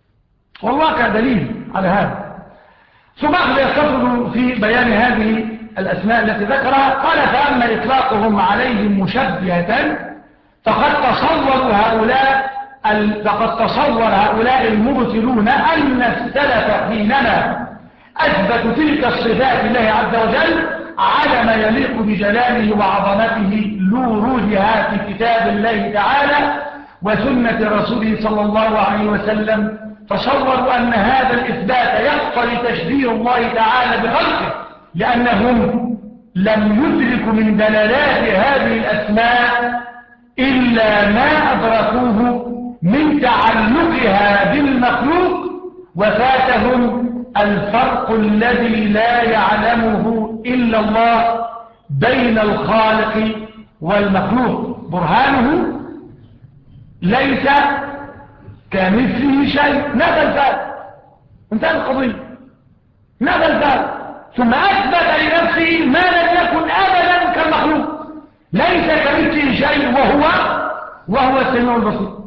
والواقع دليل على هذا. ثم أخذ يستطرد في بيان هذه الأسماء التي ذكرها. قال فأما إطلاقهم عليهم مشبهة فقد تصوروا هؤلاء فقد تصور هؤلاء المبطلون أن السلف حينما أثبتوا تلك الصفات لله عز وجل على ما يليق بجلاله وعظمته لورودها في كتاب الله تعالى وسنة رسوله صلى الله عليه وسلم، تصوروا أن هذا الإثبات يقتضي تشبيه الله تعالى بخلقه، لأنهم لم يدركوا من دلالات هذه الأسماء إلا ما أدركوه من تعلقها بالمخلوق، وفاتهم الفرق الذي لا يعلمه إلا الله بين الخالق والمخلوق. برهانه ليس كمثله شيء، نفى الفرق، انتهى القضية، نفى الفرق، ثم أثبت لنفسه ما لم يكن أبدا كالمخلوق، ليس كمثله شيء وهو وهو السميع البصير.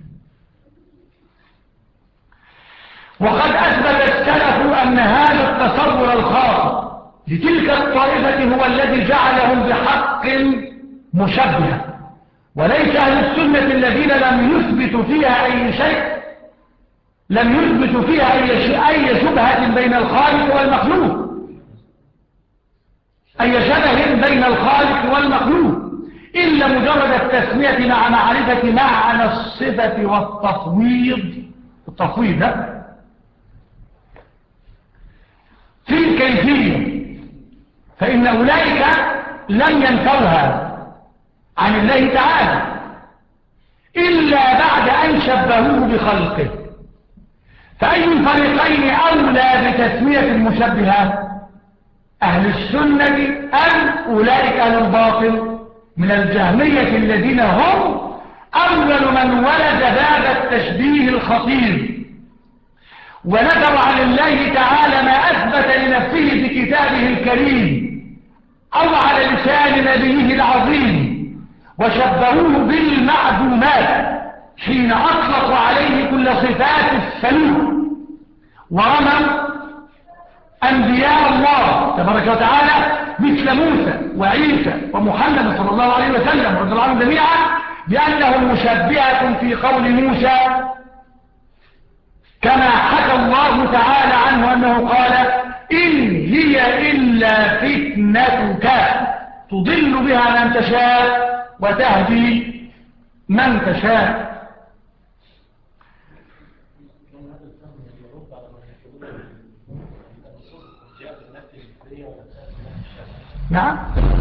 وقد أثبت السلف أن هذا التصور الخاص لتلك الطائفة هو الذي جعلهم بحق مشبه، وليس أهل السنة الذين لم يثبتوا فيها أي شيء، لم يثبتوا فيها أي, أي شبهة بين الخالق والمخلوق، أي شبه بين الخالق والمخلوق، إلا مجرد التسمية مع معرفة معنى الصفة والتفويض. التفويض ده في الكيفية، فإن أولئك لم ينفوها عن الله تعالى إلا بعد أن شبهوه بخلقه. فأي الفريقين أولى بتسمية المشبهة، أهل السنة أم أولئك أهل الباطل من الجهمية الذين هم أول من ولد باب التشبيه الخطير، ونفوا عن الله تعالى ما أثبت لنفسه في كتابه الكريم أو على لسان نبيه العظيم، وشبهوه بالمعدومات حين أطلقوا عليه كل صفات السلوك، ورموا أنبياء الله تبارك وتعالى مثل موسى وعيسى ومحمد صلى الله عليه وسلم رضي الله عنهم جميعا بأنهم مشبهة في قول موسى، كما حكى الله تعالى عنه أنه قال إن هي إلا فتنتك تضل بها من تشاء وتهدي من تشاء. نعم،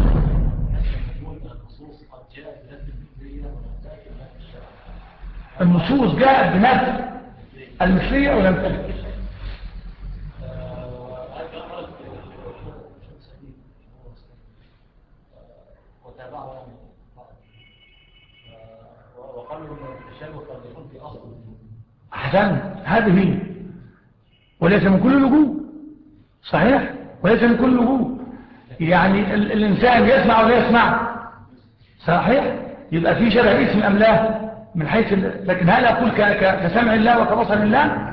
النصوص جاءت بنفس المثلية ولم تكن. أحسن، هذه هي، وليس من كل الوجوه، صحيح، وليس من كل الوجوه، يعني ال الإنسان يسمع ولا يسمع، صحيح، يبقى في شبه اسم أم لا من حيث ال... لكن هل أقول ك... ك... كسمع الله وكبصر الله؟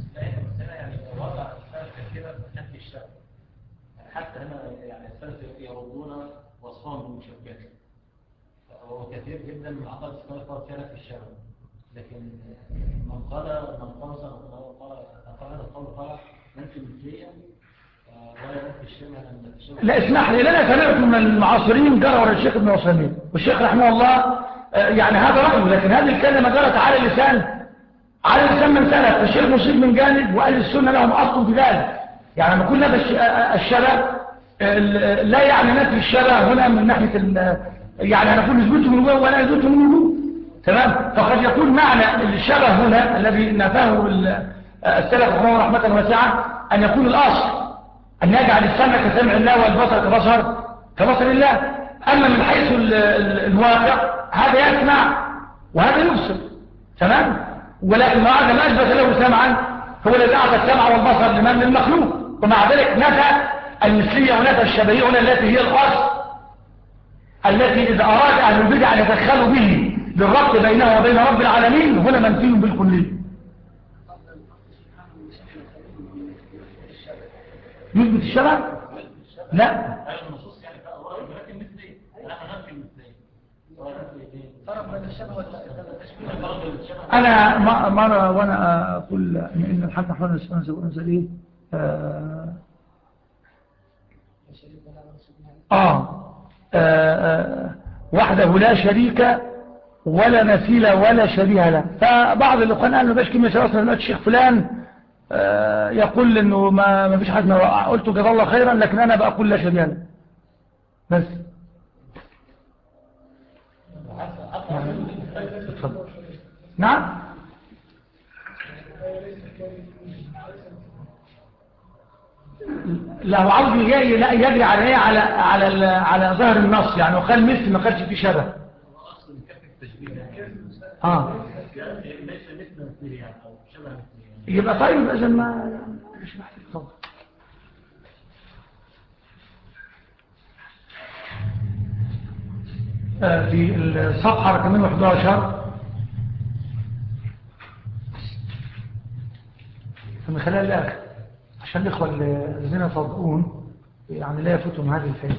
حتى هنا يعني السلف يردون وصفهم بالمشبهات، وهو كثير جدا من عقائد السلف كانت في الشرع، لكن من قال من قال قال قال هذا القول قال ننفي المثلية ولا ننفي الشبه لأن الشبه. لا اسمح لي، لنا سمعت من المعاصرين جرى ورا الشيخ ابن عثيمين والشيخ رحمه الله، يعني هذا رأيه، لكن هذه الكلمة جرت على لسان على لسان من سلف، الشيخ مصيب من جانب وأهل السنة لهم أصل في ذلك. يعني لما قلنا الشبه لا يعني نفي الشبه هنا من ناحية يعني هنقول نثبته من وجوه ولا نثبته من وجوه، تمام؟ فقد يكون معنى الشبه هنا الذي نفاه السلف رحمه رحمة واسعة أن يكون الأصل أن يجعل السمع كسمع الله والبصر كبصر كبصر الله، أما من حيث الواقع هذا يسمع وهذا يبصر، تمام؟ ولكن بعد ما أثبت له سمعا هو الذي أعطى السمع والبصر لمن للمخلوق، ومع ذلك نفى المثلية ونفى الشبهية هنا التي هي الأصل، التي إذا أراد أهل البدع أن يتدخلوا به للربط بينه وبين رب العالمين هنا منفي بالكلية. يثبت الشبه لا ايوه النصوص يعني فيها قرائب ولكن مثليه، نحن ننفي المثليه. فرق بين الشبه والتشبيه. انا مره وانا اقول ان الحاكم حول انزل ايه آه آه, آه وحده لا شريك ولا مثيل ولا شبيه له. فبعض الاخوان قالوا باش كلمه سواء اصلا الشيخ فلان آه يقول انه ما ما فيش حد ما قلت جزاه الله خيرا، لكن انا بقول لا شبيه له بس. نعم لو عاوز يجي لا يجري على ايه على على على ظهر النص يعني، وقال مثل ما قالش فيه شبه. اصل كف التشبيه اه ليس مثل مثل يعني او شبه مثل يعني. يبقى طيب اذا ما مش محتاج طبعا. آه في الصفحه رقم واحد عشر من خلال الاخر عشان الاخوه الذين يصدقون يعني لا يفوتهم هذه الفائده.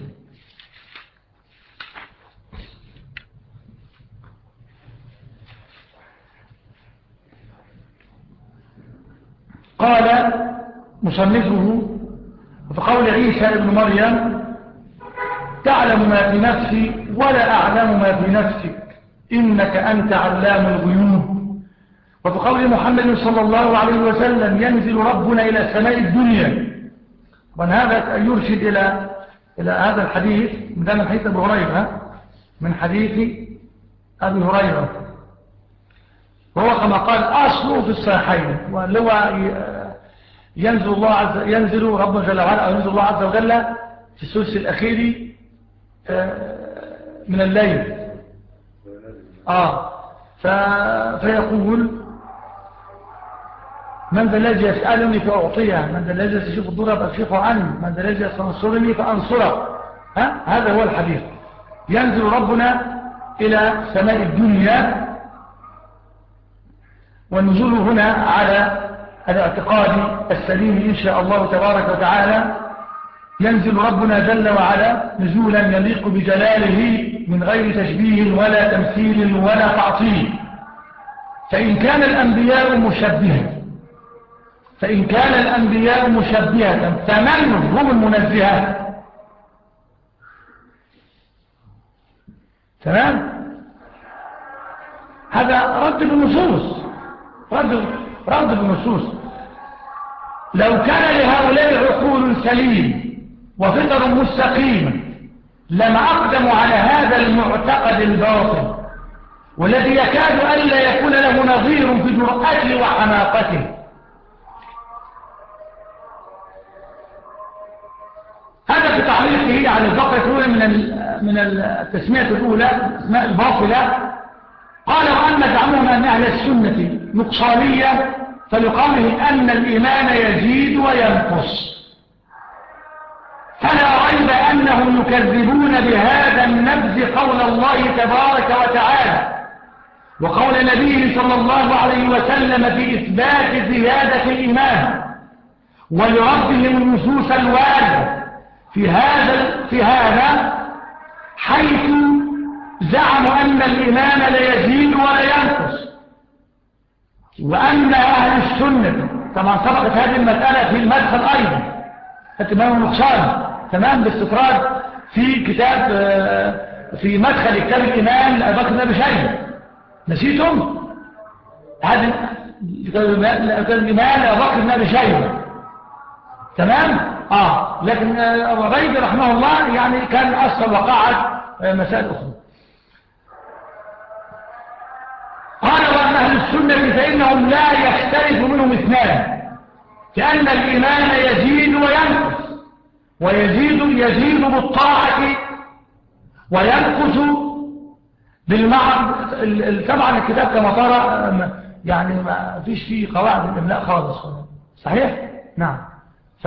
قال مصنفه بقول عيسى ابن مريم تعلم ما في نفسي ولا أعلم ما في نفسك إنك أنت علام الغيوب. وبقول محمد صلى الله عليه وسلم ينزل ربنا إلى سماء الدنيا. وهذا يرشد إلى إلى هذا الحديث من حديث أبي هريرة من حديث أبي هريرة، وهو كما قال أصله في الصحيحين، واللي هو ينزل الله عز ينزل ربنا جل وعلا أو ينزل الله عز وجل في الثلث الأخير من الليل. آه ف... فيقول من ذا الذي يسألني فأعطيه، من ذا الذي يستشف الضر فأكشفه عني، من ذا الذي يستنصرني فأنصره. ها؟ هذا هو الحديث. ينزل ربنا إلى سماء الدنيا، والنزول هنا على الاعتقاد السليم إن شاء الله تبارك وتعالى. ينزل ربنا جل وعلا نزولا يليق بجلاله من غير تشبيه ولا تمثيل ولا تعطيل. فإن كان الأنبياء مشبهة فإن كان الأنبياء مشبهة فمن هم المنزهة؟ تمام؟ هذا رد بالنصوص رد, رد بالنصوص. لو كان لهؤلاء عقول سليم وفطر مستقيمة لما أقدموا على هذا المعتقد الباطل، والذي يكاد ألا يكون له نظير في جرأته وحماقته. هذا في تعليقه على الفقرة الأولى من من التسمية الأولى اسماء الباطلة. قال وأما زعمهم أن أهل السنة نقصانية فلقوله أن الإيمان يزيد وينقص، فلا ريب أنهم يكذبون بهذا النبذ قول الله تبارك وتعالى وقول نبيه صلى الله عليه وسلم في إثبات زيادة الإيمان، ولربهم النصوص الواردة في هذا في هذا حيث زعموا أن الإيمان لا يزيد ولا ينقص، وأن أهل السنة طبعا سبقت هذه المسألة في المدخل أيضا التمام النقصان تمام باستطراد في كتاب في مدخل كتاب الإيمان لأبي بكر بن أبي شيبة. نسيتم هذا كتاب الإيمان لأبي بكر بن أبي شيبة تمام اه لكن الربيعي رحمه الله يعني كان أصل وقعد مسائل أخرى. قال وأن أهل السنة فإنهم لا يختلف منهم اثنان، لأن الإيمان يزيد وينقص، ويزيد يزيد بالطاعة وينقص بالمعصية. طبعا الكتاب كما ترى يعني ما فيش فيه قواعد الإملاء خالص صحيح؟ نعم. ف...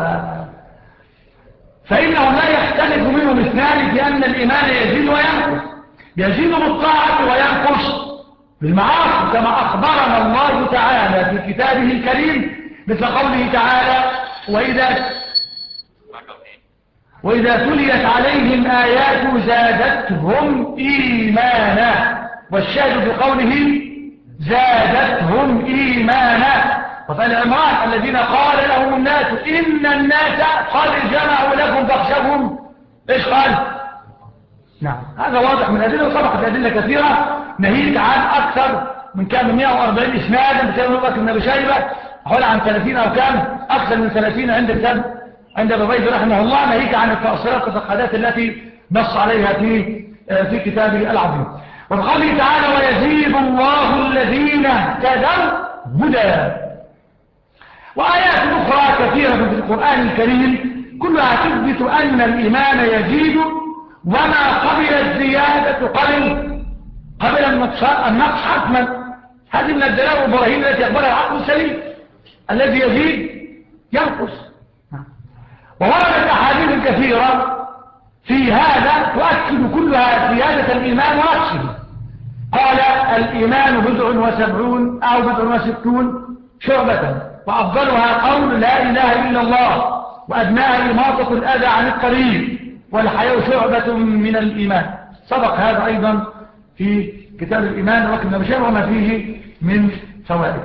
فإنه لا يختلف منهم اثنان، لأن الإيمان يزيد وينقص، يزيد بالطاعة وينقص بالمعاصي كما أخبرنا الله تعالى في كتابه الكريم مثل قوله تعالى وإذا وإذا تليت عليهم آيات زادتهم إيمانا، والشاهد بقوله زادتهم إيمانا. وفي العمران الذين قال لهم الناس إن الناس قد جمعوا لكم فاخشوهم، إيش قال؟ نعم، هذا واضح من الأدلة، وسبقت أدلة كثيرة نهيك عن أكثر من كام مئة وأربعين إسنادا بسبب أبو بكر بن أبي شيبة، حول عن ثلاثين أو كام أكثر من ثلاثين عند كتاب عند ابن بيض رحمه الله، نهيك عن التأصيلات والتقادات التي نص عليها في في كتابه العظيم. وقال تعالى ويزيد الله الذين اهتدوا هدى. وآيات أخرى كثيرة في القرآن الكريم كلها تثبت أن الإيمان يزيد، وما قبل الزيادة قبل قبل النقص حتما. هذه من الدلائل والبراهين التي أخبرها العقل السليم، الذي يزيد ينقص. ووردت أحاديث كثيرة في هذا تؤكد كلها زيادة الإيمان ونقصه. قال الإيمان بضع وسبعون أو بضع وستون شعبة، وأفضلها قول لا إله إلا الله، وأدناها إماطة الأذى عن الطريق، والحياة شعبة من الإيمان. سبق هذا أيضا في كتاب الإيمان ولكن بشير وما فيه من فوائد.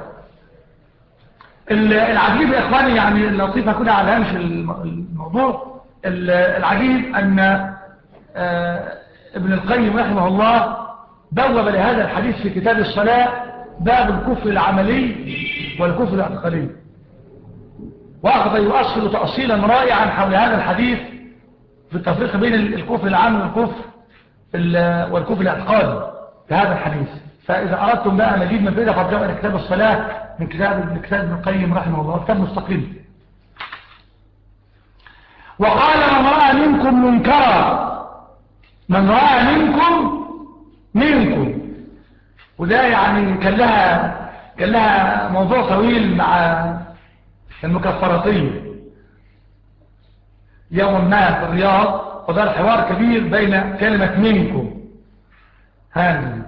العجيب يا إخواني، يعني اللطيفة كده على هامش الموضوع، العجيب أن ابن القيم رحمه الله بوب لهذا الحديث في كتاب الصلاة باب الكفر العملي والكفر الاعتقادي، وأخذ يؤصل تأصيلا رائعا حول هذا الحديث في التفريق بين الكفر العام والكفر والكفر الاعتقادي في هذا الحديث. فإذا أردتم بقى مزيد من فائدة فارجعوا إلى كتاب الصلاة من كتاب من كتاب ابن القيم رحمه الله، كتاب مستقل. وقال من رأى منكم منكرا، من رأى منكم منكم وده يعني كان لها كان لها موضوع طويل مع المكفراتية يوم ما في الرياض، وده حوار كبير بين كلمة منكم هذه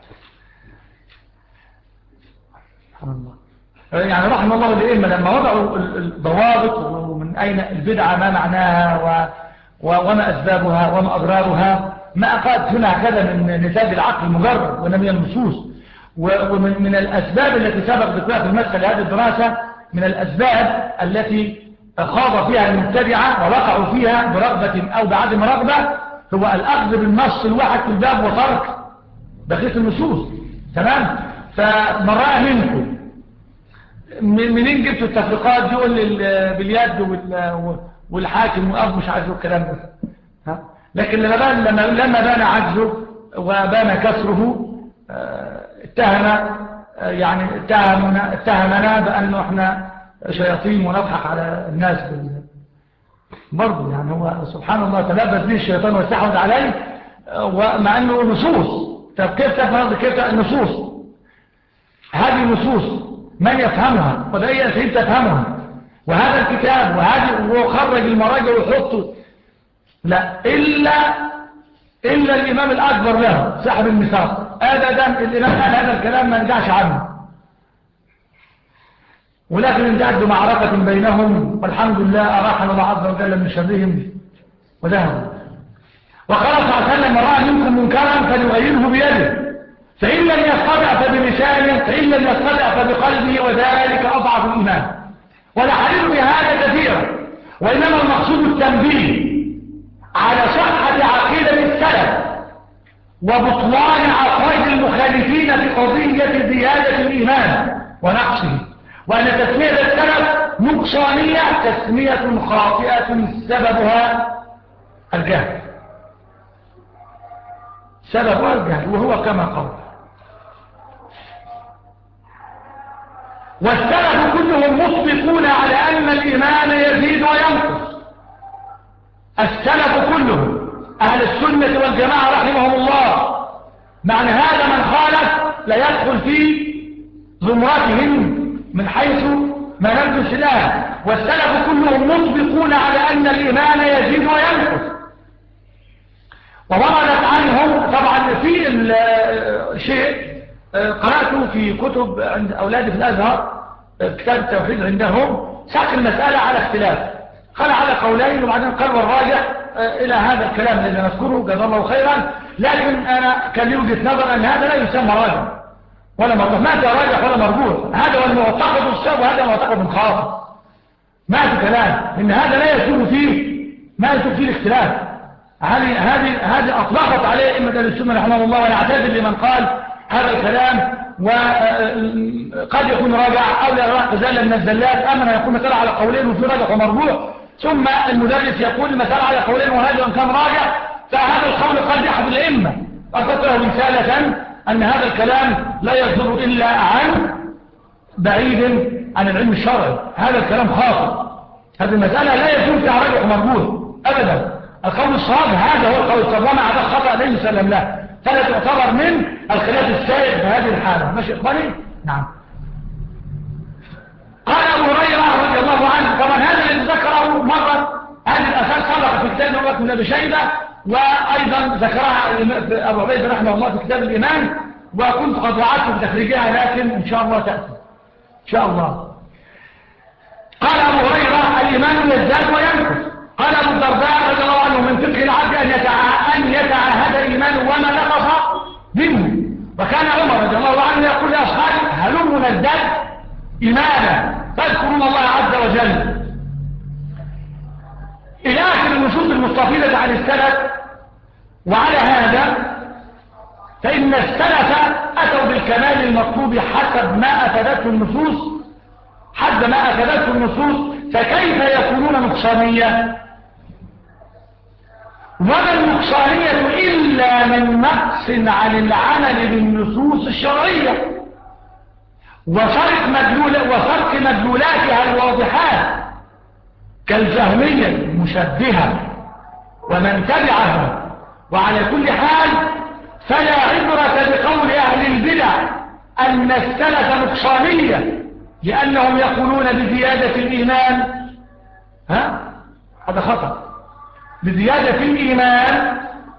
يعني رحم الله الأئمة لما وضعوا الضوابط ومن أين البدعة ما معناها و... و... وما أسبابها وما أضرارها، ما أقاد هنا كذا من نتاج العقل المجرد ونمي النصوص. ومن من الأسباب التي سبق ذكرها في المدخل هذه الدراسة، من الأسباب التي خاض فيها المبتدعة ووقعوا فيها برغبة أو بعدم رغبة هو الأخذ بالنص الواحد في الباب وترك بقية النصوص. تمام؟ فمن رأى منكم، منين جبتوا التفريقات دي؟ يقول باليد والحاكم وأب مش عايزه الكلام ده. ها؟ لكن لما بان لما لما بان عجزه وبان كسره اتهم يعني اتهمنا اتهمنا بأنه احنا شياطين ونضحك على الناس برضه. يعني هو سبحان الله تلبس به الشيطان واستحوذ عليه ومع انه نصوص. طب كيف تفهم كيف النصوص؟ هذه النصوص من يفهمها؟ وبأي أسئلة تفهمها؟ وهذا الكتاب وهذه وخرج المراجع ويحطه لا إلا إلا الإمام الأكبر له صاحب الميثاق أبدا. الإمام قال هذا الكلام ما نرجعش عنه، ولكن انتهت معركة بينهم والحمد لله أراحنا الله عز وجل من شرهم وذهبوا. وقال صلى الله عليه وسلم من رأى منكم منكرا فليغيره بيده، فإن لم يستطع فبلسانه، فإن لم يستطع فبقلبه، وذلك أضعف الإيمان. والأحاديث بهذا كثيرا، وإنما المقصود التنبيه على صحة عقيدة السلف وبطلان عقائد المخالفين في قضية زيادة الإيمان ونقصه، وأن تسمية السلف نقصانية تسمية خاطئة سببها الجهل، سببها الجهل وهو كما قال. والسلف كلهم مطبقون على أن الإيمان يزيد وينقص. السلف كلهم أهل السنة والجماعة رحمهم الله، معنى هذا من خالف لا يدخل في زمرتهم من حيث ما نلبس الآن. والسلف كلهم مطبقون على أن الإيمان يزيد وينقص. ووردت عنهم طبعا في الشيء قرأته في كتب عند أولادي في الأزهر كتاب التوحيد عندهم ساق المسألة على اختلاف، قال على قولين وبعدين قال والراجح إلى هذا الكلام الذي نذكره جزاه الله خيرا. لكن أنا كان لي وجهة نظر أن هذا لا يسمى راجع ولا مرجوح، ما في راجع ولا مرجوح، هذا هو المعتقد الصواب وهذا معتقد خاطئ، ما في كلام إن هذا لا يسوء فيه ما يسوء فيه الاختلاف. هذه هذه هذه أطلقت عليه أئمة أهل السنة رحمه الله، ونعتذر لمن قال هذا الكلام وقد يكون راجع أو لا راجع زالة من الزلات. أما يكون مثلا على قولين وفي راجع ومرجوح، ثم المدرس يقول المسألة على قولين وهذا إن كان راجع، فهذا القول قال أحد الأئمة أعطت له رسالة أن هذا الكلام لا يصدر إلا عن بعيد عن العلم الشرعي، هذا الكلام خاطئ، هذه المسألة لا يكون فيها راجع ومرجوح أبدا. القول الصواب هذا هو القول الصواب، وما عدا الخطأ لا يسلم له، فلا تعتبر من الخلاف السائد في هذه الحالة. ماشي إخواني؟ نعم. قال أبو هريرة رضي الله عنه، طبعا هذا الذي ذكره مرة هذه الأساس سبق في كتاب نبوة من أبي شيبة، وأيضا ذكرها أبو عبيد رحمه الله في كتاب الإيمان، وكنت قد وعدت بتخريجها لكن إن شاء الله تأتي إن شاء الله. قال أبو هريرة الإيمان يزداد وينقص. قال أبو الدرداء رضي الله عنه من فقه العبد أن يتع... أن يتعهد إيمانه وما نقص منه. وكان عمر رضي الله عنه يقول لأصحابه هلموا نزداد إيمانا فاذكرون الله عز وجل، إلى آخر النصوص المستفيدة عن السلف. وعلى هذا فإن السلف أتوا بالكمال المطلوب حسب ما أفادته النصوص حسب ما أفادته النصوص فكيف يكونون نقصانية؟ وما النقصانية إلا من نقص عن العمل بالنصوص الشرعية وصرف مدلول وصرف مدلولاتها الواضحات كالجهمية المشبهة ومن تبعها. وعلى كل حال فلا عبرة بقول أهل البدع أن السلف نقصانية لأنهم يقولون بزيادة الإيمان، ها هذا خطأ، بزيادة الإيمان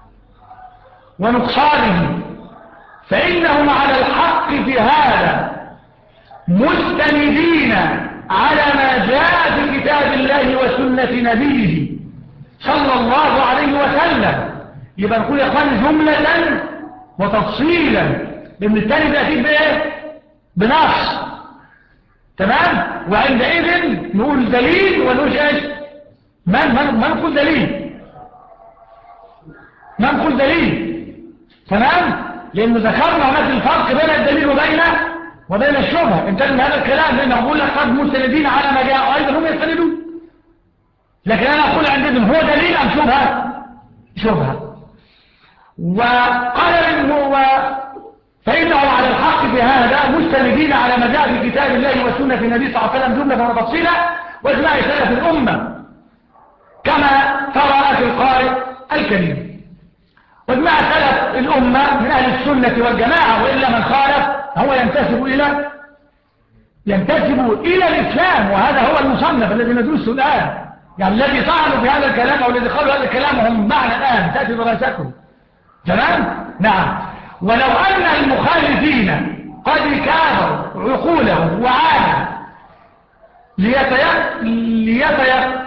ونقصانه، فإنهم على الحق في هذا مستندين على ما جاء في كتاب الله وسنة نبيه صلى الله عليه وسلم. يبقى نقول يا اخواني جملة وتفصيلا، لأن الثاني بيأتي بإيه؟ بنص، تمام؟ وعندئذ نقول دليل ونقول ايش؟ ما ما نقول دليل ما نقول دليل تمام؟ لأنه ذكرنا هناك الفرق بين الدليل وبين وبين الشبهة. انتبه من هذا الكلام، لأنه أقول لك قد مستندين على ما جاء وأيضا هم يستندون، لكن أنا أقول عندهم هو دليل أم شبهة؟ شبهة. وقال إنه فإنهم على الحق في هذا مستندين على ما جاء في كتاب الله وسنة النبي صلى الله عليه وسلم جملة وتفصيلا واجماع سلف الأمة كما ترى في القارئ الكريم. واجماع سلف الأمة من أهل السنة والجماعة، وإلا من خالف هو ينتسب إلى ينتسب إلى الإسلام، وهذا هو المصنف الذي ندرسه الآن. يعني الذي طعنوا في هذا الكلام أو الذي قالوا هذا الكلام هم معنا الآن تأتي دراسته، تمام؟ نعم. ولو أن المخالفين قد كابروا عقولهم وعالم ليتيق... ليتيق...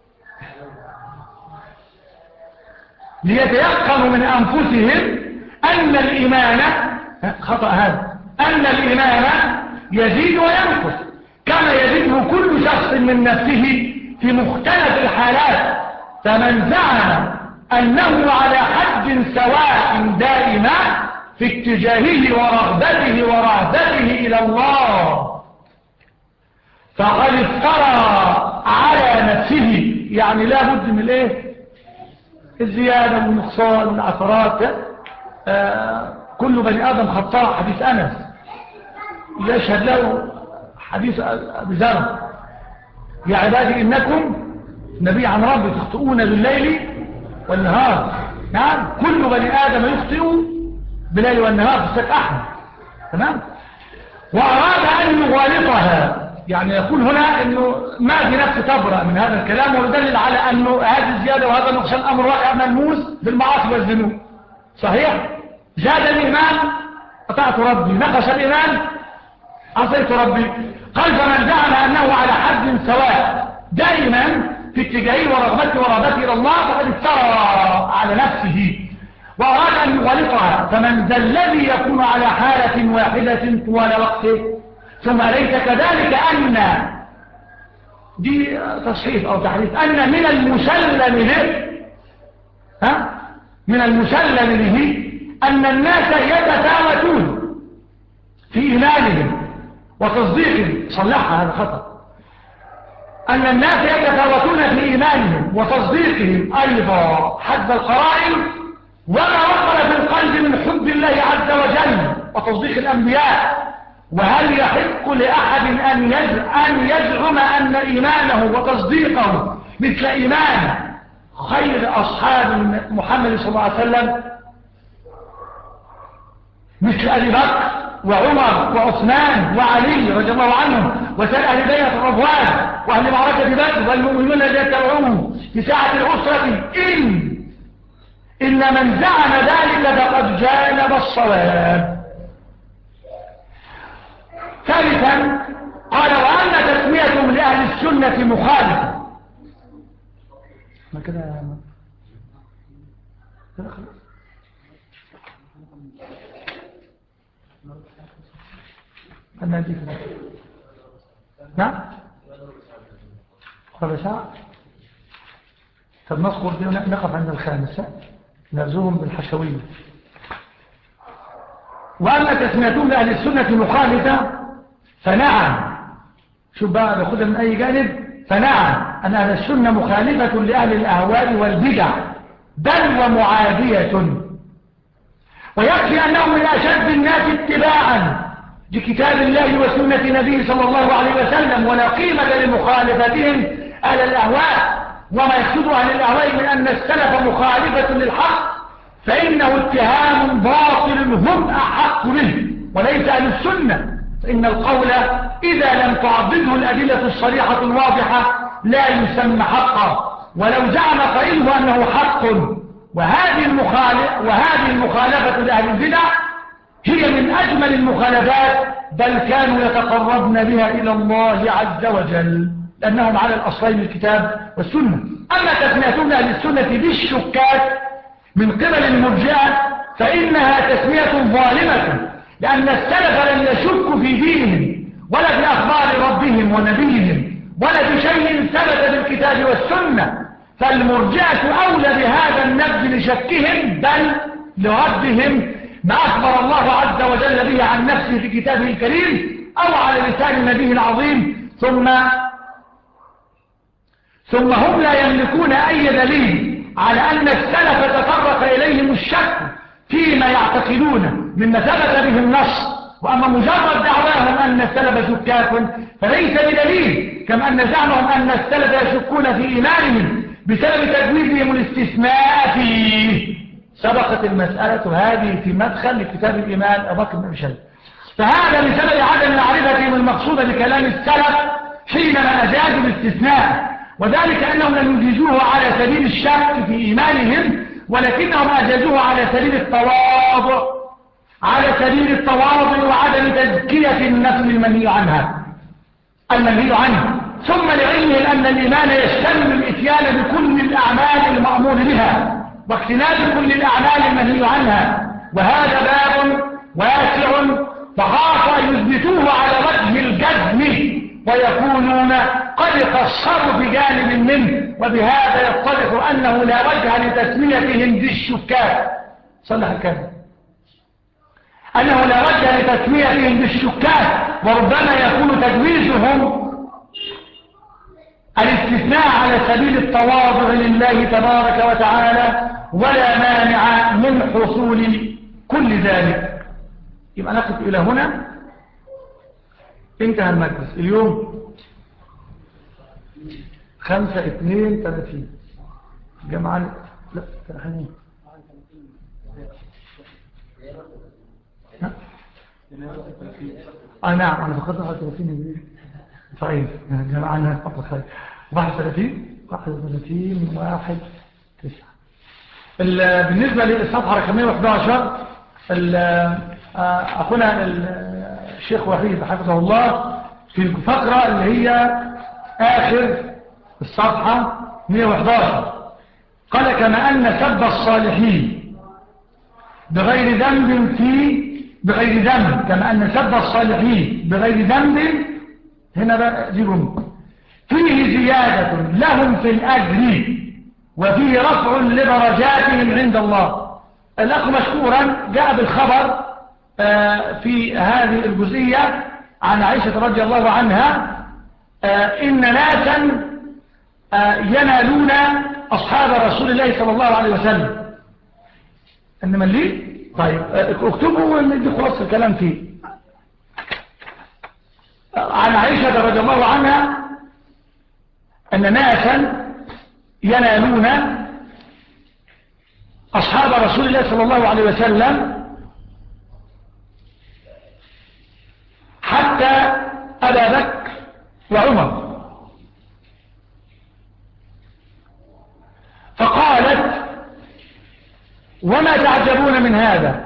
ليتيقنوا من أنفسهم أن الإيمان خطأ هذا أن الإيمان يزيد وينقص كما يزيده كل شخص من نفسه في مختلف الحالات، فمن زعم أنه على حد سواء دائما في اتجاهه ورغبته ورهبته إلى الله فقد افترى على نفسه. يعني لا بد من الايه؟ الزيادة والنقصان والعثرات. آه كل بني آدم خطاء، حديث أنس يشهد له حديث أبي ذر يا عبادي إنكم نبي عن ربي تخطئون بالليل والنهار. نعم، كل بني آدم يخطئ بالليل والنهار في السك أحمد، تمام؟ وأراد أن يغالطها، يعني يقول هنا أنه ما في نفس تبرأ من هذا الكلام، ويدلل على أنه هذه الزيادة وهذا النقصان أمر واقع ملموس بالمعاصي والذنوب. صحيح؟ زاد الإيمان أطعت ربي، نقص الإيمان عصيت ربي. قال فمن زعم أنه على حد سواء دائما في اتجاهه ورغبته ورغبته إلى الله فقد افترى على نفسه وأراد أن يغلطها. فمن ذا الذي يكون على حالة واحدة طوال وقته؟ ثم ليس كذلك أن دي تصحيح أو تحريف أن من المسلم به ها من المسلم به أن الناس يتفاوتون في إيمانهم وتصديقهم. صلحها هذا خطأ. أن الناس يتفاوتون في إيمانهم وتصديقهم أيضا حسب القرائن وما وصل في القلب من حب الله عز وجل وتصديق الأنبياء. وهل يحق لأحد أن يزعم أن إيمانه وتصديقه مثل إيمان خير أصحاب محمد صلى الله عليه وسلم مثل أبي بكر وعمر وعثمان وعلي رضي الله عنهم وسائر أهل بيت الرضوان وأهل معركة بدر والمؤمنون الذين تبعوهم في ساعة العسرة إن إن من زعم ذلك فقد جانب الصواب. ثالثا قال وأن تسميتهم لأهل السنة مخالفة. ما كده كده خلاص. أنا دي كده نعم ربع ساعة. طب نذكر دي ونقف عند الخامسة نرزوهم بالحشوية. وأما تسميتهم لأهل السنة مخالفة فنعم. شوف بقى ناخدها من أي جانب. فنعم أن أهل السنة مخالفة لأهل الأهواء والبدع بل ومعادية. ويكفي أنهم من أشد الناس اتباعا لكتاب الله وسنة نبيه صلى الله عليه وسلم ولا قيمة لمخالفتهم أهل الأهواء. وما يقصد أهل الأهواء من أن السلف مخالفة للحق فإنه اتهام باطل هم أحق به وليس أهل السنة. فإن القول إذا لم تعضده الأدلة الصريحة الواضحة لا يسمى حقا ولو زعم قائله أنه حق. وهذه المخالفة, وهذه المخالفة لأهل البدع هي من أجمل المخالفات بل كانوا يتقربن بها إلى الله عز وجل لأنهم على الأصلين الكتاب والسنة. أما تسميتهم لأهل السنة بالشكات من قبل المرجئة فإنها تسمية ظالمة لأن السلف لم يشكوا في دينهم ولا في أخبار ربهم ونبيهم ولا في شيء ثبت بالكتاب والسنة. فالمرجئة أولى بهذا النبذ لشكهم بل لردهم ما أخبر الله عز وجل به عن نفسه في كتابه الكريم أو على لسان نبيه العظيم. ثم ثم هم لا يملكون أي دليل على أن السلف تطرق إليهم الشك فيما يعتقدون مما ثبت به النص. وأما مجرد دعواهم أن السلف شكاك فليس بدليل كما أن زعمهم أن السلف يشكون في إيمانهم بسبب تجويزهم الاستثناء فيه. سبقت المسألة هذه في مدخل لكتاب الإيمان أبو بكر بن أبي شيبة. فهذا بسبب عدم معرفتهم المقصود بكلام السلف حينما أجازوا الاستثناء وذلك أنهم لم يجيزوه على سبيل الشك في إيمانهم ولكنهم أجازوه على سبيل التواضع على سبيل التواضع وعدم تزكية النفس المنهي عنها المنهي عنه. ثم لعلمهم أن الإيمان يشتمل الإتيان بكل الأعمال المأمور بها واجتناب كل الأعمال المنهي عنها. وهذا باب واسع فخاف أن يثبتوه على وجه الجزم ويكونون قد قصروا بجانب منه وبهذا يتضح أنه لا وجه لتسميتهم بالشكاك. صلح الكلام أنه لا وجه لتسميتهم بالشكاك وربما يكون تجويزهم الاستثناء على سبيل التواضع لله تبارك وتعالى ولا مانع من حصول كل ذلك. يبقى نقف إلى هنا. انتهى المجلس اليوم خمسة اثنين ثلاثين جمعا لا تلحنين اه نعم انا فقدت واحد وثلاثين صحيح جمعنا فقط خير واحد وثلاثين واحد وثلاثين واحد تسعة. بالنسبة للصفحة رقم مئة وأحد عشر أخونا الشيخ وحيد حفظه الله في الفقرة اللي هي آخر الصفحة مئة وإحدى عشر. قال كما أن سب الصالحين بغير ذنب في بغير ذنب كما أن سب الصالحين بغير ذنب، هنا بقى دي جملة فيه زيادة لهم في الأجر وفيه رفع لدرجاتهم عند الله. الأخ مشكورا جاء بالخبر في هذه الجزئية عن عائشة رضي الله عنها إن ناسا ينالون أصحاب رسول الله صلى الله عليه وسلم. إنما ليه؟ طيب اكتبوا وندي خلاص الكلام فيه. عن عائشة رضي الله عنها أن ناسا ينالون أصحاب رسول الله صلى الله عليه وسلم حتى أبا بكر وعمر، فقالت وما تعجبون من هذا؟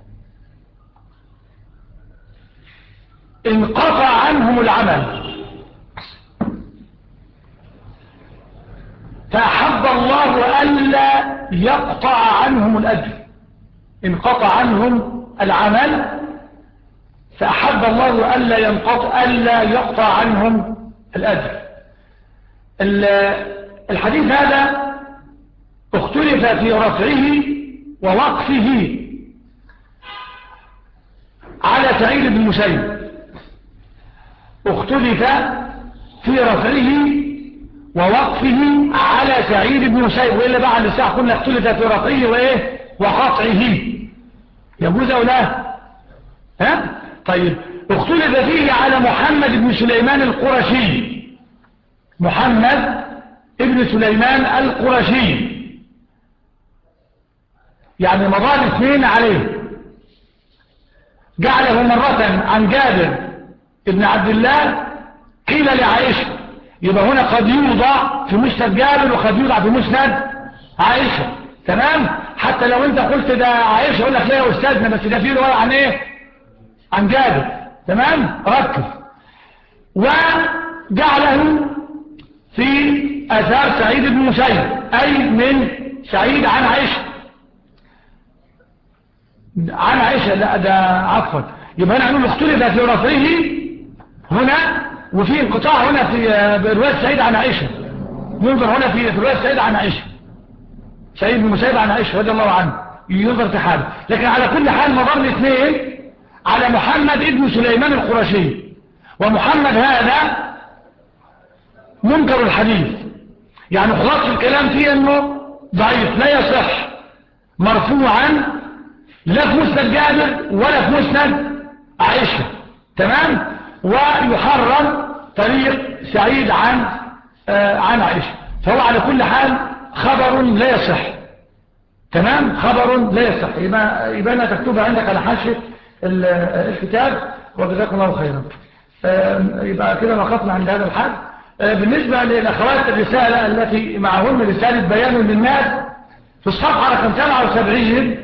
انقطع عنهم العمل فأحب الله ألا يقطع عنهم الأجر. انقطع عنهم العمل فأحب الله ألا ينقطع ألا يقطع عنهم الأجر. الحديث هذا اختلف في رفعه ووقفه على سعيد بن المسيب. اختلف في رفعه ووقفه على سعيد بن المسيب، وإلا بعد الساعة قلنا اختلف في رفعه وإيه وقطعه. يجوز أو لا؟ ها؟ طيب اختلف فيه على محمد بن سليمان القرشي. محمد ابن سليمان القرشي يعني مضى الاثنين عليه. جعله مرة عن جابر ابن عبد الله قيل لعائشة، يبقى هنا قد يوضع في مسند جابر وقد يوضع في مسند عائشة. تمام؟ حتى لو انت قلت ده عائشة يقول لك لا يا أستاذنا بس ده فيه رواية عن ايه؟ عن جابر. تمام؟ ركز. وجعله في أثار سعيد بن مسيب أي من سعيد عن عائشة. عن عائشة لا ده عفوا، يبقى هنا نقول اختلف في رفعه هنا وفي انقطاع هنا في رواية سعيد عن عائشة. ينظر هنا في رواية سعيد عن عائشة، سعيد بن مسيب عن عائشة رضي الله عنه، ينظر في حاله. لكن على كل حال مضر الاثنين على محمد ابن سليمان القرشي. ومحمد هذا منكر الحديث، يعني خلاص الكلام فيه انه ضعيف لا يصح مرفوعا لا في مسند جابر ولا في مسند عائشة. تمام؟ ويحرم طريق سعيد عن آه عن عائشة. فهو على كل حال خبر لا يصح. تمام؟ خبر لا يصح. يبقى يبقى تكتبها عندك على حاشية الكتاب وجزاكم الله خيرا. آه يبقى كده وقفنا عند هذا الحد. آه بالنسبة للأخوات الرسالة التي معهن رسالة بيان للناس في الصفحة رقم سبعة وسبعين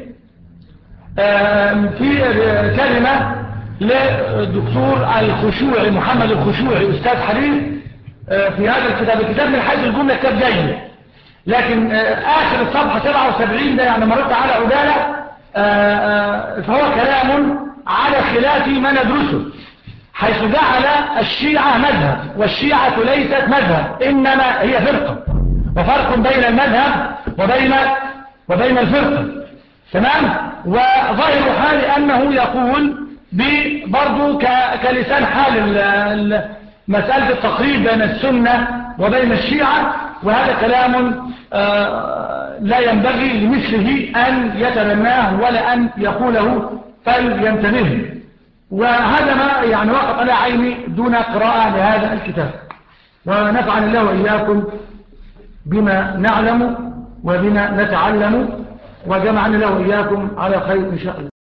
في كلمة للدكتور الخشوعي محمد الخشوعي أستاذ حديث في هذا الكتاب. الكتاب من حيث الجملة كتاب جيد، لكن آخر الصفحة سبعة وسبعين ده يعني مرت على عدالة، فهو كلام على خلاف ما ندرسه، حيث جعل الشيعة مذهب والشيعة ليست مذهب إنما هي فرقة، وفرق بين المذهب وبين وبين الفرقة. تمام؟ وظاهر حال أنه يقول برضو كلسان حال مسألة التقريب بين السنة وبين الشيعة، وهذا كلام لا ينبغي لمثله أن يتبناه ولا أن يقوله فلينتبه. وهذا ما يعني وقف على عيني دون قراءة لهذا الكتاب. ونفعل الله وإياكم بما نعلم وبما نتعلم، وجمعنا الله وإياكم على خير إن شاء الله.